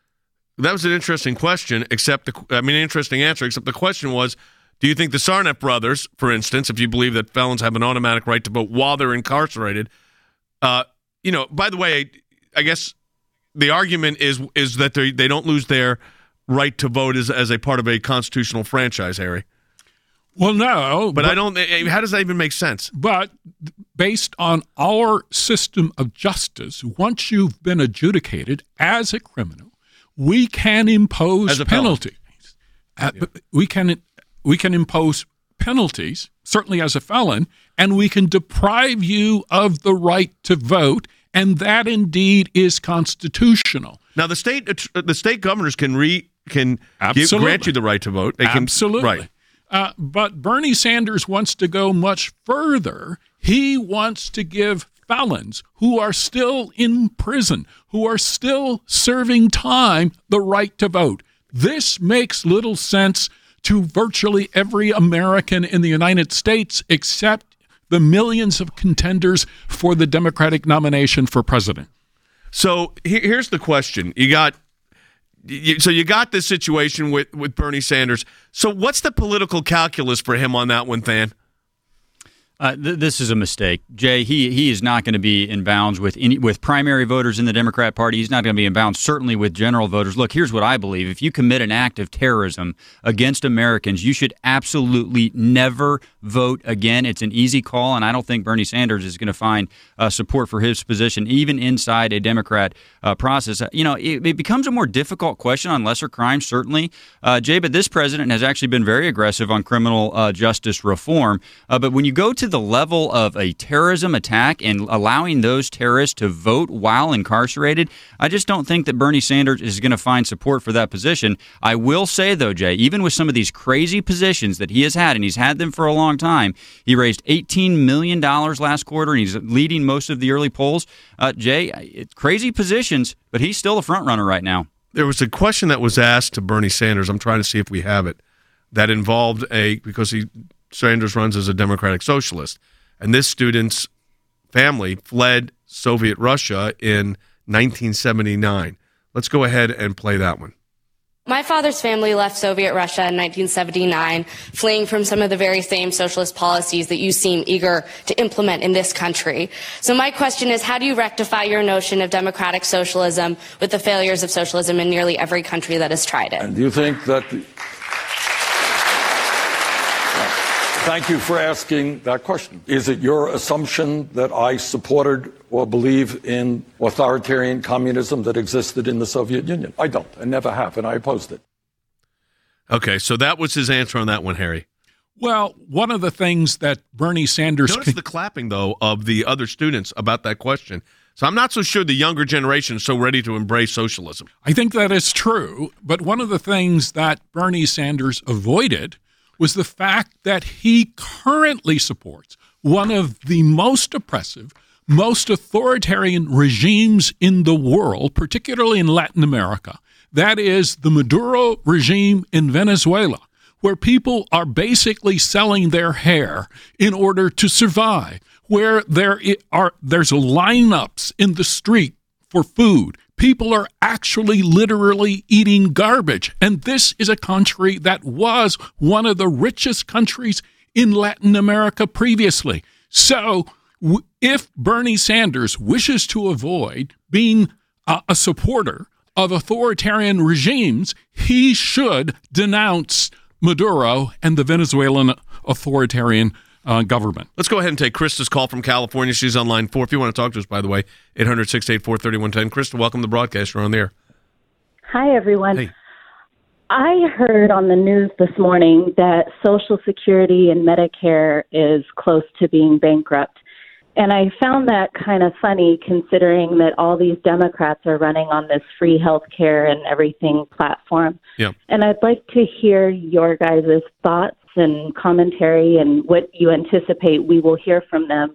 A: That was an interesting question, except the, I mean, an interesting answer, except the question was, do you think the Sarnet brothers, for instance, if you believe that felons have an automatic right to vote while they're incarcerated, uh, you know, by the way, I guess the argument is is that they they don't lose their right to vote as, as a part of a constitutional franchise, Harry.
F: Well, no.
A: But, but I don't, how does that even make sense?
F: But based on our system of justice, once you've been adjudicated as a criminal, we can impose
A: as a
F: penalties. Uh, yeah. We can we can impose penalties, certainly as a felon, and we can deprive you of the right to vote, and that indeed is constitutional.
A: Now, the state the state governors can re can give, grant you the right to vote. They can,
F: Absolutely.
A: Right.
F: Uh, but Bernie Sanders wants to go much further. He wants to give felons who are still in prison, who are still serving time, the right to vote. This makes little sense to virtually every American in the United States except the millions of contenders for the Democratic nomination for president.
A: So here's the question. You got you, so you got this situation with, with Bernie Sanders. So what's the political calculus for him on that one, Than?
H: Uh, th- this is a mistake, Jay. He he is not going to be in bounds with any, with primary voters in the Democrat Party. He's not going to be in bounds, certainly with general voters. Look, here's what I believe: if you commit an act of terrorism against Americans, you should absolutely never vote again. It's an easy call, and I don't think Bernie Sanders is going to find uh, support for his position, even inside a Democrat uh, process. You know, it, it becomes a more difficult question on lesser crimes, certainly, uh, Jay. But this president has actually been very aggressive on criminal uh, justice reform. Uh, but when you go to the level of a terrorism attack and allowing those terrorists to vote while incarcerated, I just don't think that Bernie Sanders is going to find support for that position. I will say, though, Jay, even with some of these crazy positions that he has had, and he's had them for a long time, he raised eighteen million dollars last quarter, and he's leading most of the early polls. Uh, Jay, it, crazy positions, but he's still a front runner right now.
A: There was a question that was asked to Bernie Sanders. I'm trying to see if we have it. That involved a because he Sanders runs as a democratic socialist, and this student's family fled Soviet Russia in nineteen seventy-nine. Let's go ahead and play that one.
M: My father's family left Soviet Russia in nineteen seventy-nine, fleeing from some of the very same socialist policies that you seem eager to implement in this country. So my question is, how do you rectify your notion of democratic socialism with the failures of socialism in nearly every country that has tried it?
L: And do you think that... The- Thank you for asking that question. Is it your assumption that I supported or believe in authoritarian communism that existed in the Soviet Union? I don't. I never have, and I opposed it.
A: Okay, so that was his answer on that one, Harry.
F: Well, one of the things that Bernie Sanders...
A: Notice the clapping, though, of the other students about that question. So I'm not so sure the younger generation is so ready to embrace socialism.
F: I think that is true, but one of the things that Bernie Sanders avoided was the fact that he currently supports one of the most oppressive, most authoritarian regimes in the world, particularly in Latin America. That is the Maduro regime in Venezuela, where people are basically selling their hair in order to survive, where there are there's lineups in the street for food. People are actually literally eating garbage. And this is a country that was one of the richest countries in Latin America previously. So w- if Bernie Sanders wishes to avoid being uh, a supporter of authoritarian regimes, he should denounce Maduro and the Venezuelan authoritarian Uh, government.
A: Let's go ahead and take Krista's call from California. She's on line four. If you want to talk to us, by the way, eight hundred, six eight four, three one one zero. Krista, welcome to the broadcast. You're on the air.
N: Hi, everyone.
A: Hey.
N: I heard on the news this morning that Social Security and Medicare is close to being bankrupt. And I found that kind of funny considering that all these Democrats are running on this free health care and everything platform.
A: Yeah.
N: And I'd like to hear your guys' thoughts and commentary and what you anticipate we will hear from them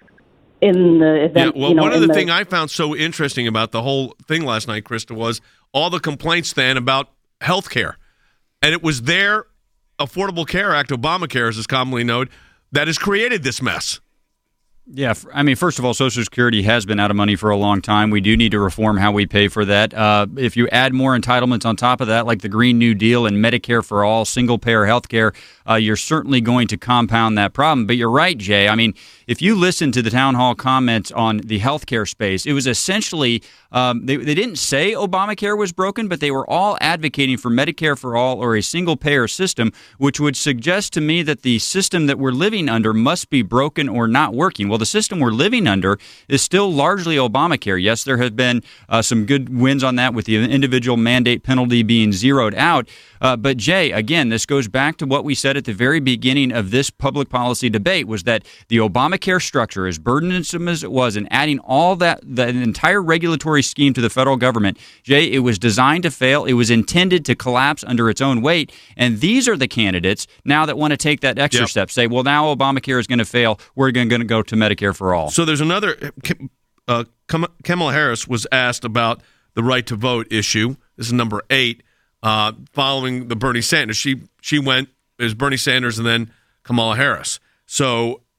N: in the event.
A: Yeah, well,
N: you know,
A: one of the,
N: the
A: thing I found so interesting about the whole thing last night, Krista, was all the complaints then about health care. And it was their Affordable Care Act, Obamacare as is commonly known, that has created this mess.
H: Yeah, I mean, first of all, Social Security has been out of money for a long time. We do need to reform how we pay for that. Uh, if you add more entitlements on top of that, like the Green New Deal and Medicare for all, single-payer health care, uh, you're certainly going to compound that problem. But you're right, Jay. I mean, if you listen to the town hall comments on the healthcare space, it was essentially um, they, they didn't say Obamacare was broken, but they were all advocating for Medicare for all or a single-payer system, which would suggest to me that the system that we're living under must be broken or not working. Well, the system we're living under is still largely Obamacare. Yes, there have been uh, some good wins on that with the individual mandate penalty being zeroed out. Uh, but, Jay, again, this goes back to what we said at the very beginning of this public policy debate, was that the Obamacare structure, as burdensome as it was, and adding all that, the entire regulatory scheme to the federal government, Jay, it was designed to fail. It was intended to collapse under its own weight. And these are the candidates now that want to take that extra yep. step, say, well, now Obamacare is going to fail. We're going to go to Medicare for all.
A: So there's another, uh, Kamala Harris was asked about the right to vote issue. This is number eight. Uh, following the Bernie Sanders, she she went as Bernie Sanders and then Kamala Harris. So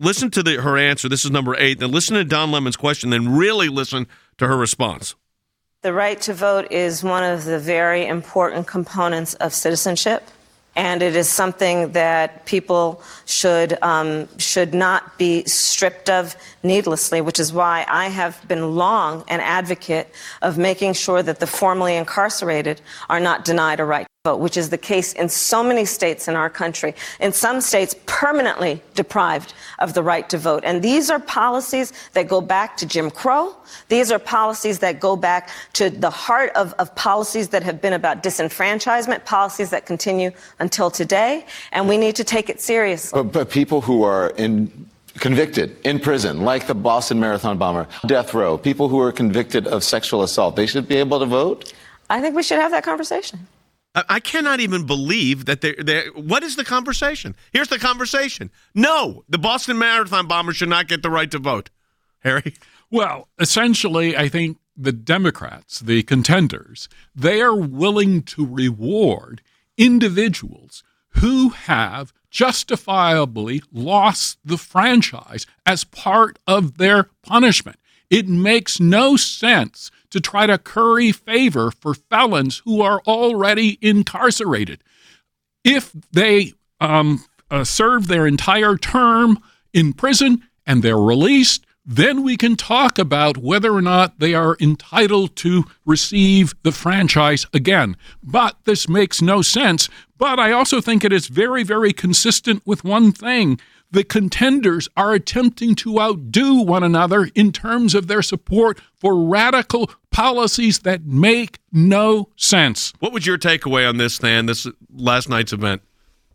A: listen to the, her answer. This is number eight. Then listen to Don Lemon's question. Then really listen to her response.
O: The right to vote is one of the very important components of citizenship, and it is something that people should um, should not be stripped of needlessly, which is why I have been long an advocate of making sure that the formerly incarcerated are not denied a right to vote, which is the case in so many states in our country. In some states, permanently deprived of the right to vote. And these are policies that go back to Jim Crow. These are policies that go back to the heart of, of policies that have been about disenfranchisement, policies that continue until today. And we need to take it seriously.
P: But, but people who are in convicted in prison, like the Boston Marathon bomber, death row, people who are convicted of sexual assault, they should be able to vote?
O: I think we should have that conversation.
A: I cannot even believe that they're, they're. What is the conversation? Here's the conversation. No, the Boston Marathon bomber should not get the right to vote. Harry?
F: Well, essentially, I think the Democrats, the contenders, they are willing to reward individuals who have justifiably lost the franchise as part of their punishment. It makes no sense to try to curry favor for felons who are already incarcerated. If they um, uh, serve their entire term in prison and they're released, then we can talk about whether or not they are entitled to receive the franchise again. But this makes no sense. But I also think it is very, very consistent with one thing. The contenders are attempting to outdo one another in terms of their support for radical policies that make no sense.
A: What was your takeaway on this, Stan, this last night's event?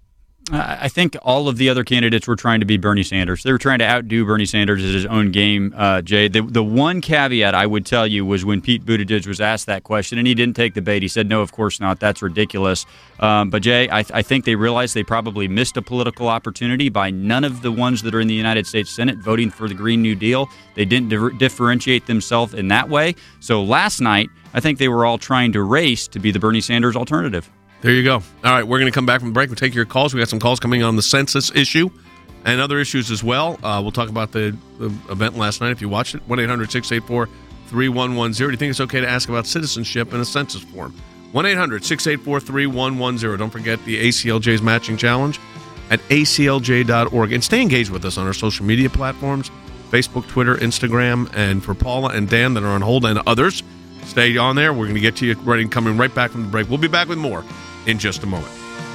H: I think all of the other candidates were trying to be Bernie Sanders. They were trying to outdo Bernie Sanders at his own game, uh, Jay. The, the one caveat I would tell you was when Pete Buttigieg was asked that question, and he didn't take the bait. He said, no, of course not. That's ridiculous. Um, but, Jay, I, I think they realized they probably missed a political opportunity by none of the ones that are in the United States Senate voting for the Green New Deal. They didn't di- differentiate themselves in that way. So last night, I think they were all trying to race to be the Bernie Sanders alternative.
A: There you go. All right, we're going to come back from the break. We'll take your calls. We got some calls coming on the census issue and other issues as well. Uh, we'll talk about the, the event last night if you watched it. one eight hundred six eight four three one one zero. Do you think it's okay to ask about citizenship in a census form? one eight hundred six eight four three one one zero. Don't forget the A C L J's Matching Challenge at A C L J dot org. And stay engaged with us on our social media platforms, Facebook, Twitter, Instagram. And for Paula and Dan that are on hold and others, stay on there. We're going to get to you ready, coming right back from the break. We'll be back with more in just a moment.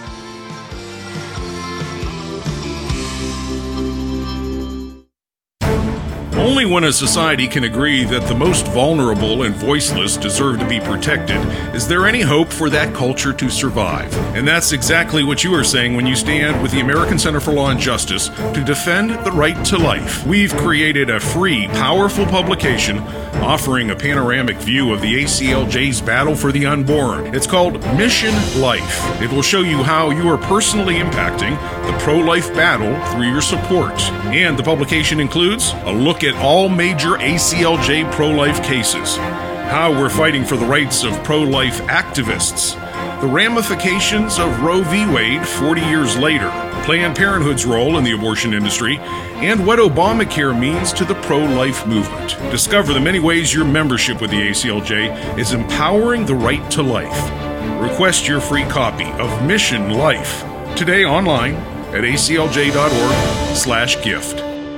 G: Only when a society can agree that the most vulnerable and voiceless deserve to be protected is there any hope for that culture to survive. And that's exactly what you are saying when you stand with the American Center for Law and Justice to defend the right to life. We've created a free, powerful publication offering a panoramic view of the A C L J's battle for the unborn. It's called Mission Life. It will show you how you are personally impacting the pro-life battle through your support. And the publication includes a look at all major A C L J pro-life cases, how we're fighting for the rights of pro-life activists, the ramifications of Roe v. Wade forty years later, Planned Parenthood's role in the abortion industry, and what Obamacare means to the pro-life movement. Discover the many ways your membership with the A C L J is empowering the right to life. Request your free copy of Mission Life today online at A C L J dot org slash gift.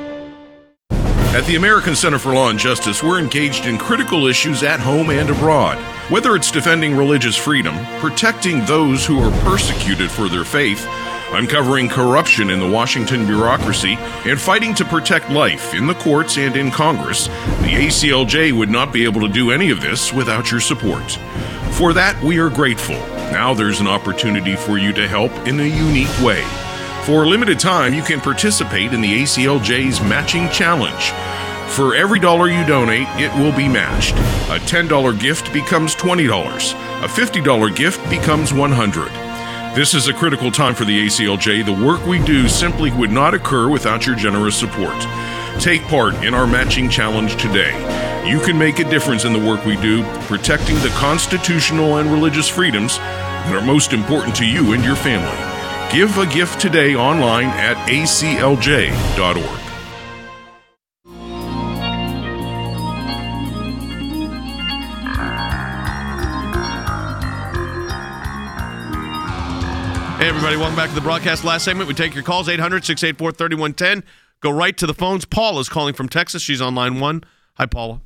G: At the American Center for Law and Justice, we're engaged in critical issues at home and abroad. Whether it's defending religious freedom, protecting those who are persecuted for their faith, uncovering corruption in the Washington bureaucracy, and fighting to protect life in the courts and in Congress, the A C L J would not be able to do any of this without your support. For that, we are grateful. Now there's an opportunity for you to help in a unique way. For a limited time, you can participate in the A C L J's Matching Challenge. For every dollar you donate, it will be matched. A ten dollars gift becomes twenty dollars. A fifty dollars gift becomes one hundred dollars. This is a critical time for the A C L J. The work we do simply would not occur without your generous support. Take part in our Matching Challenge today. You can make a difference in the work we do, protecting the constitutional and religious freedoms that are most important to you and your family. Give a gift today online at A C L J dot org.
A: Hey, everybody. Welcome back to the broadcast. Last segment, we take your calls, eight hundred, six eight four, three one one zero. Go right to the phones. Paula is calling from Texas. She's on line one. Hi, Paula.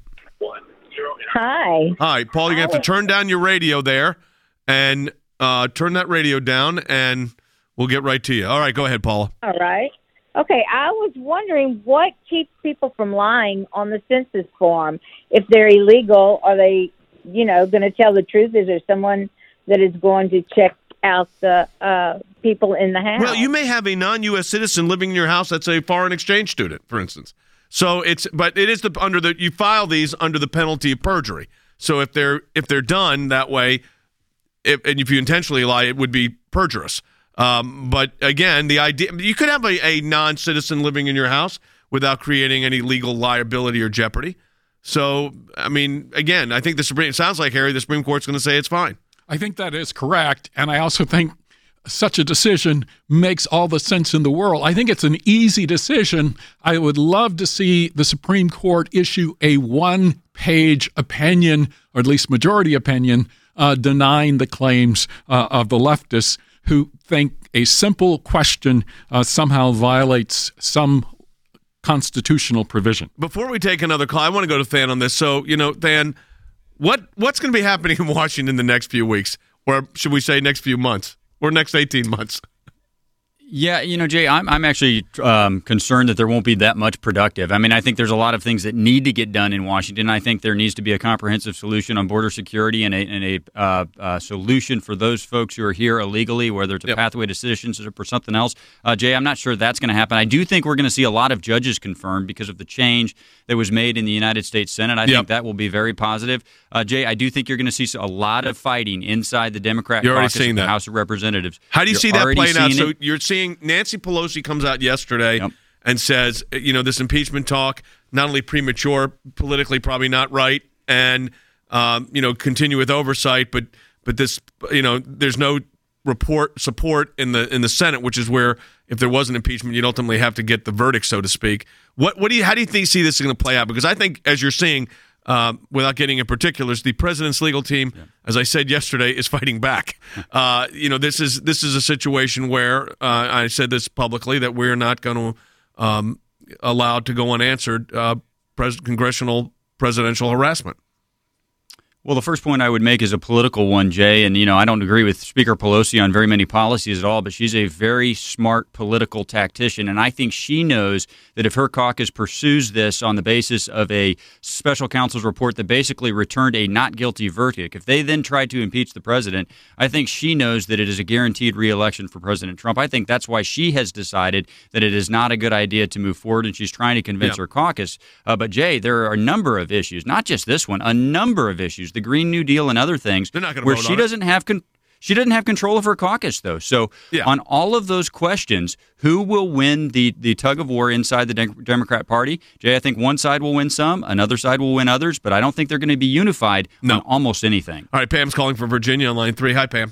Q: Hi.
A: Hi, Paul. You're going to have to turn down your radio there and uh, turn that radio down, and we'll get right to you. All right, go ahead, Paula.
Q: All right. Okay, I was wondering what keeps people from lying on the census form. If they're illegal, are they, you know, going to tell the truth? Is there someone that is going to check out the uh, people in the house?
A: Well, you may have a non-U S citizen living in your house that's a foreign exchange student, for instance. So it's, but it is the under the you file these under the penalty of perjury. So if they're if they're done that way, if, and if you intentionally lie, it would be perjurous. Um, but again, the idea you could have a, a non-citizen living in your house without creating any legal liability or jeopardy. So I mean, again, I think the Supreme. It sounds like, Harry, the Supreme Court's going to say it's fine.
F: I think that is correct, and I also think such a decision makes all the sense in the world. I think it's an easy decision. I would love to see the Supreme Court issue a one-page opinion, or at least majority opinion, uh, denying the claims uh, of the leftists who think a simple question uh, somehow violates some constitutional provision.
A: Before we take another call, I want to go to Than on this. So, you know, Than, what what's going to be happening in Washington in the next few weeks, or should we say next few months? Or next eighteen months?
H: Yeah, you know, Jay, I'm I'm actually um, concerned that there won't be that much productive. I mean, I think there's a lot of things that need to get done in Washington. I think there needs to be a comprehensive solution on border security and a, and a uh, uh, solution for those folks who are here illegally, whether it's a yep. pathway to citizenship or something else. Uh, Jay, I'm not sure that's going to happen. I do think we're going to see a lot of judges confirmed because of the change that was made in the United States Senate. I yep. think that will be very positive. Uh, Jay, I do think you're going to see a lot of fighting inside the Democrat
A: you're
H: caucus
A: seeing
H: of the
A: that.
H: House of Representatives.
A: How do you
H: you're
A: see that playing out?
H: It.
A: So you're seeing Nancy Pelosi comes out yesterday yep. and says, you know, this impeachment talk, not only premature, politically probably not right, and, um, you know, continue with oversight, but but this, you know, there's no report support in the in the Senate, which is where if there was an impeachment, you'd ultimately have to get the verdict, so to speak. What what do you how do you think see this is going to play out? Because I think, as you're seeing, uh, without getting in particulars, the president's legal team, yeah. as I said yesterday, is fighting back. Uh, you know, this is this is a situation where uh, I said this publicly that we're not going to um, allow to go unanswered uh, pres- congressional presidential harassment.
H: Well, the first point I would make is a political one, Jay, and, you know, I don't agree with Speaker Pelosi on very many policies at all, but she's a very smart political tactician, and I think she knows that if her caucus pursues this on the basis of a special counsel's report that basically returned a not guilty verdict, if they then try to impeach the president, I think she knows that it is a guaranteed re-election for President Trump. I think that's why she has decided that it is not a good idea to move forward, and she's trying to convince yeah. her caucus. Uh, but, Jay, there are a number of issues, not just this one, a number of issues, the Green New Deal and other things,
A: They're not gonna
H: where
A: vote
H: she
A: on
H: doesn't
A: it.
H: have con- she doesn't have control of her caucus, though. So
A: yeah.
H: on all of those questions, who will win the, the tug of war inside the De- Democrat Party? Jay, I think one side will win some, another side will win others, but I don't think they're going to be unified
A: no.
H: on almost anything.
A: All right, Pam's calling from Virginia on line three. Hi, Pam.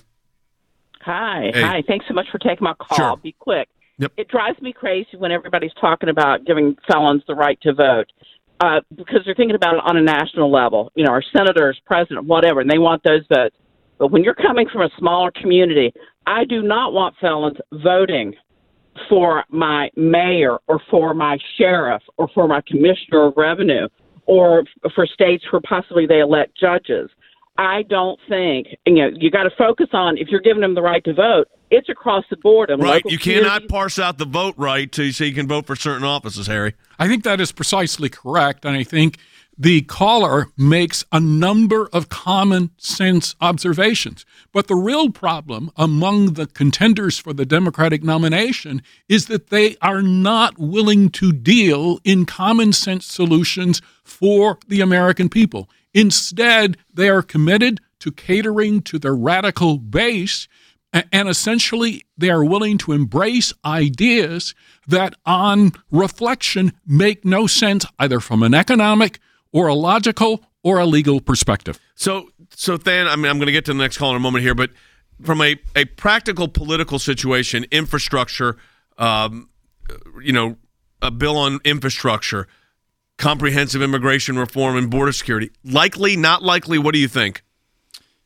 R: Hi.
A: Hey.
R: Hi. Thanks so much for taking my call.
A: Sure.
R: Be quick.
A: Yep.
R: It drives me crazy when everybody's talking about giving felons the right to vote. Uh, because they're thinking about it on a national level, you know, our senators, president, whatever, and they want those votes. But when you're coming from a smaller community, I do not want felons voting for my mayor or for my sheriff or for my commissioner of revenue or for states where possibly they elect judges. I don't think, you know, you got to focus on if you're giving them the right to vote, it's across the board.
A: Right. You cannot parse out the vote right to so you can vote for certain offices, Harry.
F: I think that is precisely correct. And I think the caller makes a number of common sense observations. But the real problem among the contenders for the Democratic nomination is that they are not willing to deal in common sense solutions for the American people. Instead, they are committed to catering to their radical base, and essentially they are willing to embrace ideas that on reflection make no sense either from an economic or a logical or a legal perspective.
A: So, so Than, I mean, I'm going to get to the next call in a moment here, but from a, a practical political situation, infrastructure, um, you know, a bill on infrastructure, comprehensive immigration reform, and border security, likely, not likely, what do you think?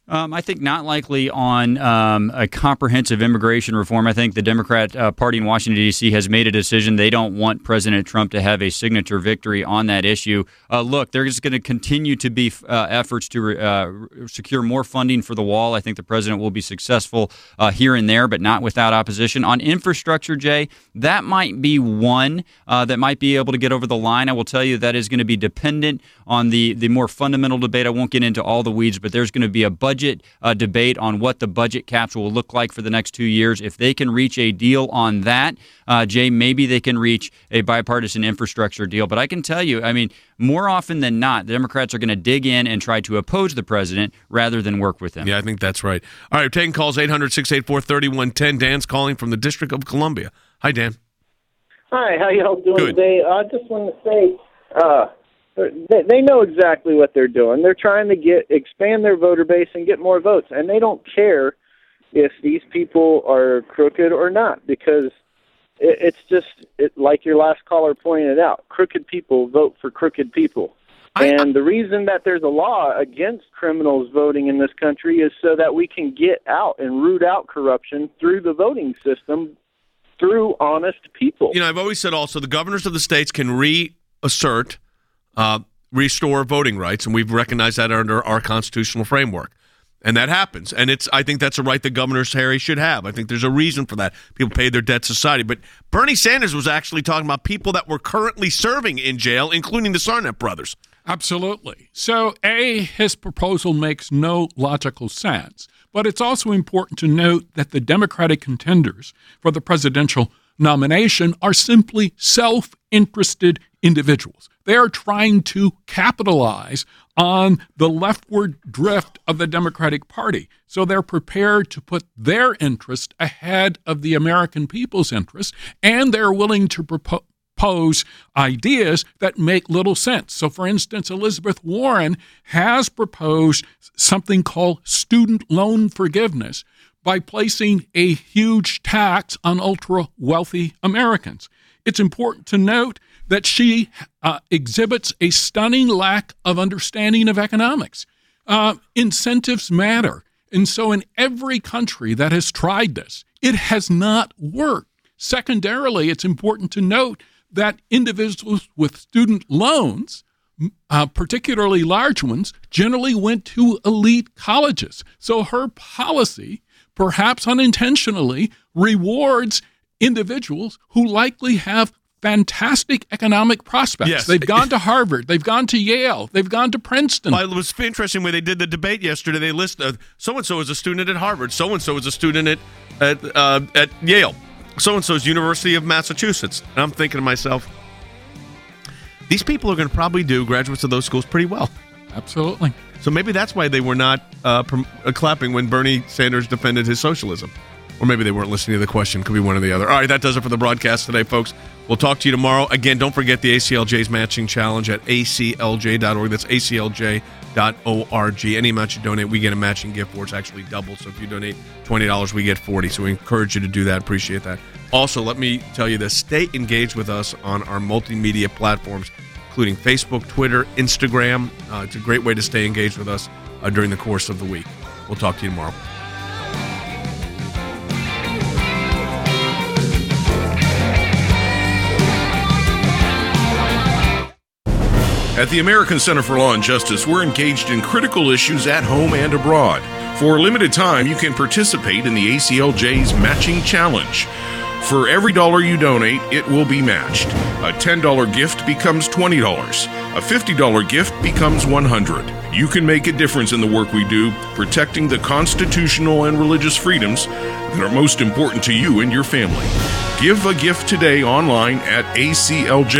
H: Um, I think not likely on um, a comprehensive immigration reform. I think the Democrat uh, Party in Washington, D C has made a decision. They don't want President Trump to have a signature victory on that issue. Uh, look, there's going to continue to be uh, efforts to uh, secure more funding for the wall. I think the president will be successful uh, here and there, but not without opposition. On infrastructure, Jay, that might be one uh, that might be able to get over the line. I will tell you that is going to be dependent on the, the more fundamental debate. I won't get into all the weeds, but there's going to be a budget Uh, debate on what the budget caps will look like for the next two years. If they can reach a deal on that, uh, Jay, maybe they can reach a bipartisan infrastructure deal. But I can tell you, I mean, more often than not, the Democrats are going to dig in and try to oppose the president rather than work with him.
A: Yeah, I think that's right. All right, taking calls eight hundred, six eight four, three one one zero. Dan's calling from the District of Columbia. Hi, Dan.
S: Hi, how y'all doing
A: Good.
S: today? I just want to say, uh, They, they know exactly what they're doing. They're trying to get expand their voter base and get more votes, and they don't care if these people are crooked or not, because it, it's just it, like your last caller pointed out. Crooked people vote for crooked people, I, and the reason that there's a law against criminals voting in this country is so that we can get out and root out corruption through the voting system through honest people.
A: You know, I've always said also the governors of the states can reassert. Uh, restore voting rights, and we've recognized that under our constitutional framework. And that happens. And it's I think that's a right that governors, Harry, should have. I think there's a reason for that. People pay their debt to society. But Bernie Sanders was actually talking about people that were currently serving in jail, including the Sarnett brothers.
F: Absolutely. So, A, his proposal makes no logical sense. But it's also important to note that the Democratic contenders for the presidential nomination are simply self-interested individuals. They are trying to capitalize on the leftward drift of the Democratic Party. So they're prepared to put their interest ahead of the American people's interest, and they're willing to propose ideas that make little sense. So, for instance, Elizabeth Warren has proposed something called student loan forgiveness by placing a huge tax on ultra-wealthy Americans. It's important to note that she uh, exhibits a stunning lack of understanding of economics. Uh, incentives matter. And so in every country that has tried this, it has not worked. Secondarily, it's important to note that individuals with student loans, uh, particularly large ones, generally went to elite colleges. So her policy, perhaps unintentionally, rewards individuals who likely have fantastic economic prospects.
A: Yes.
F: They've gone to Harvard. They've gone to Yale. They've gone to Princeton.
A: Well, it was interesting when they did the debate yesterday. They listed uh, so-and-so is a student at Harvard. So-and-so is a student at at, uh, at Yale. So-and-so is University of Massachusetts. And I'm thinking to myself, these people are going to probably do, graduates of those schools, pretty well.
F: Absolutely.
A: So maybe that's why they were not uh, prom- uh, clapping when Bernie Sanders defended his socialism. Or maybe they weren't listening to the question. Could be one or the other. All right, that does it for the broadcast today, folks. We'll talk to you tomorrow. Again, don't forget the A C L J's matching challenge at A C L J dot org. That's A C L J dot org. Any amount you donate, we get a matching gift for. It's actually double. So if you donate twenty dollars, we get forty dollars. So we encourage you to do that. Appreciate that. Also, let me tell you this. Stay engaged with us on our multimedia platforms, including Facebook, Twitter, Instagram. Uh, it's a great way to stay engaged with us uh, during the course of the week. We'll talk to you tomorrow.
G: At the American Center for Law and Justice, we're engaged in critical issues at home and abroad. For a limited time, you can participate in the A C L J's Matching Challenge. For every dollar you donate, it will be matched. A ten dollars gift becomes twenty dollars. A fifty dollars gift becomes one hundred dollars. You can make a difference in the work we do, protecting the constitutional and religious freedoms that are most important to you and your family. Give a gift today online at A C L J.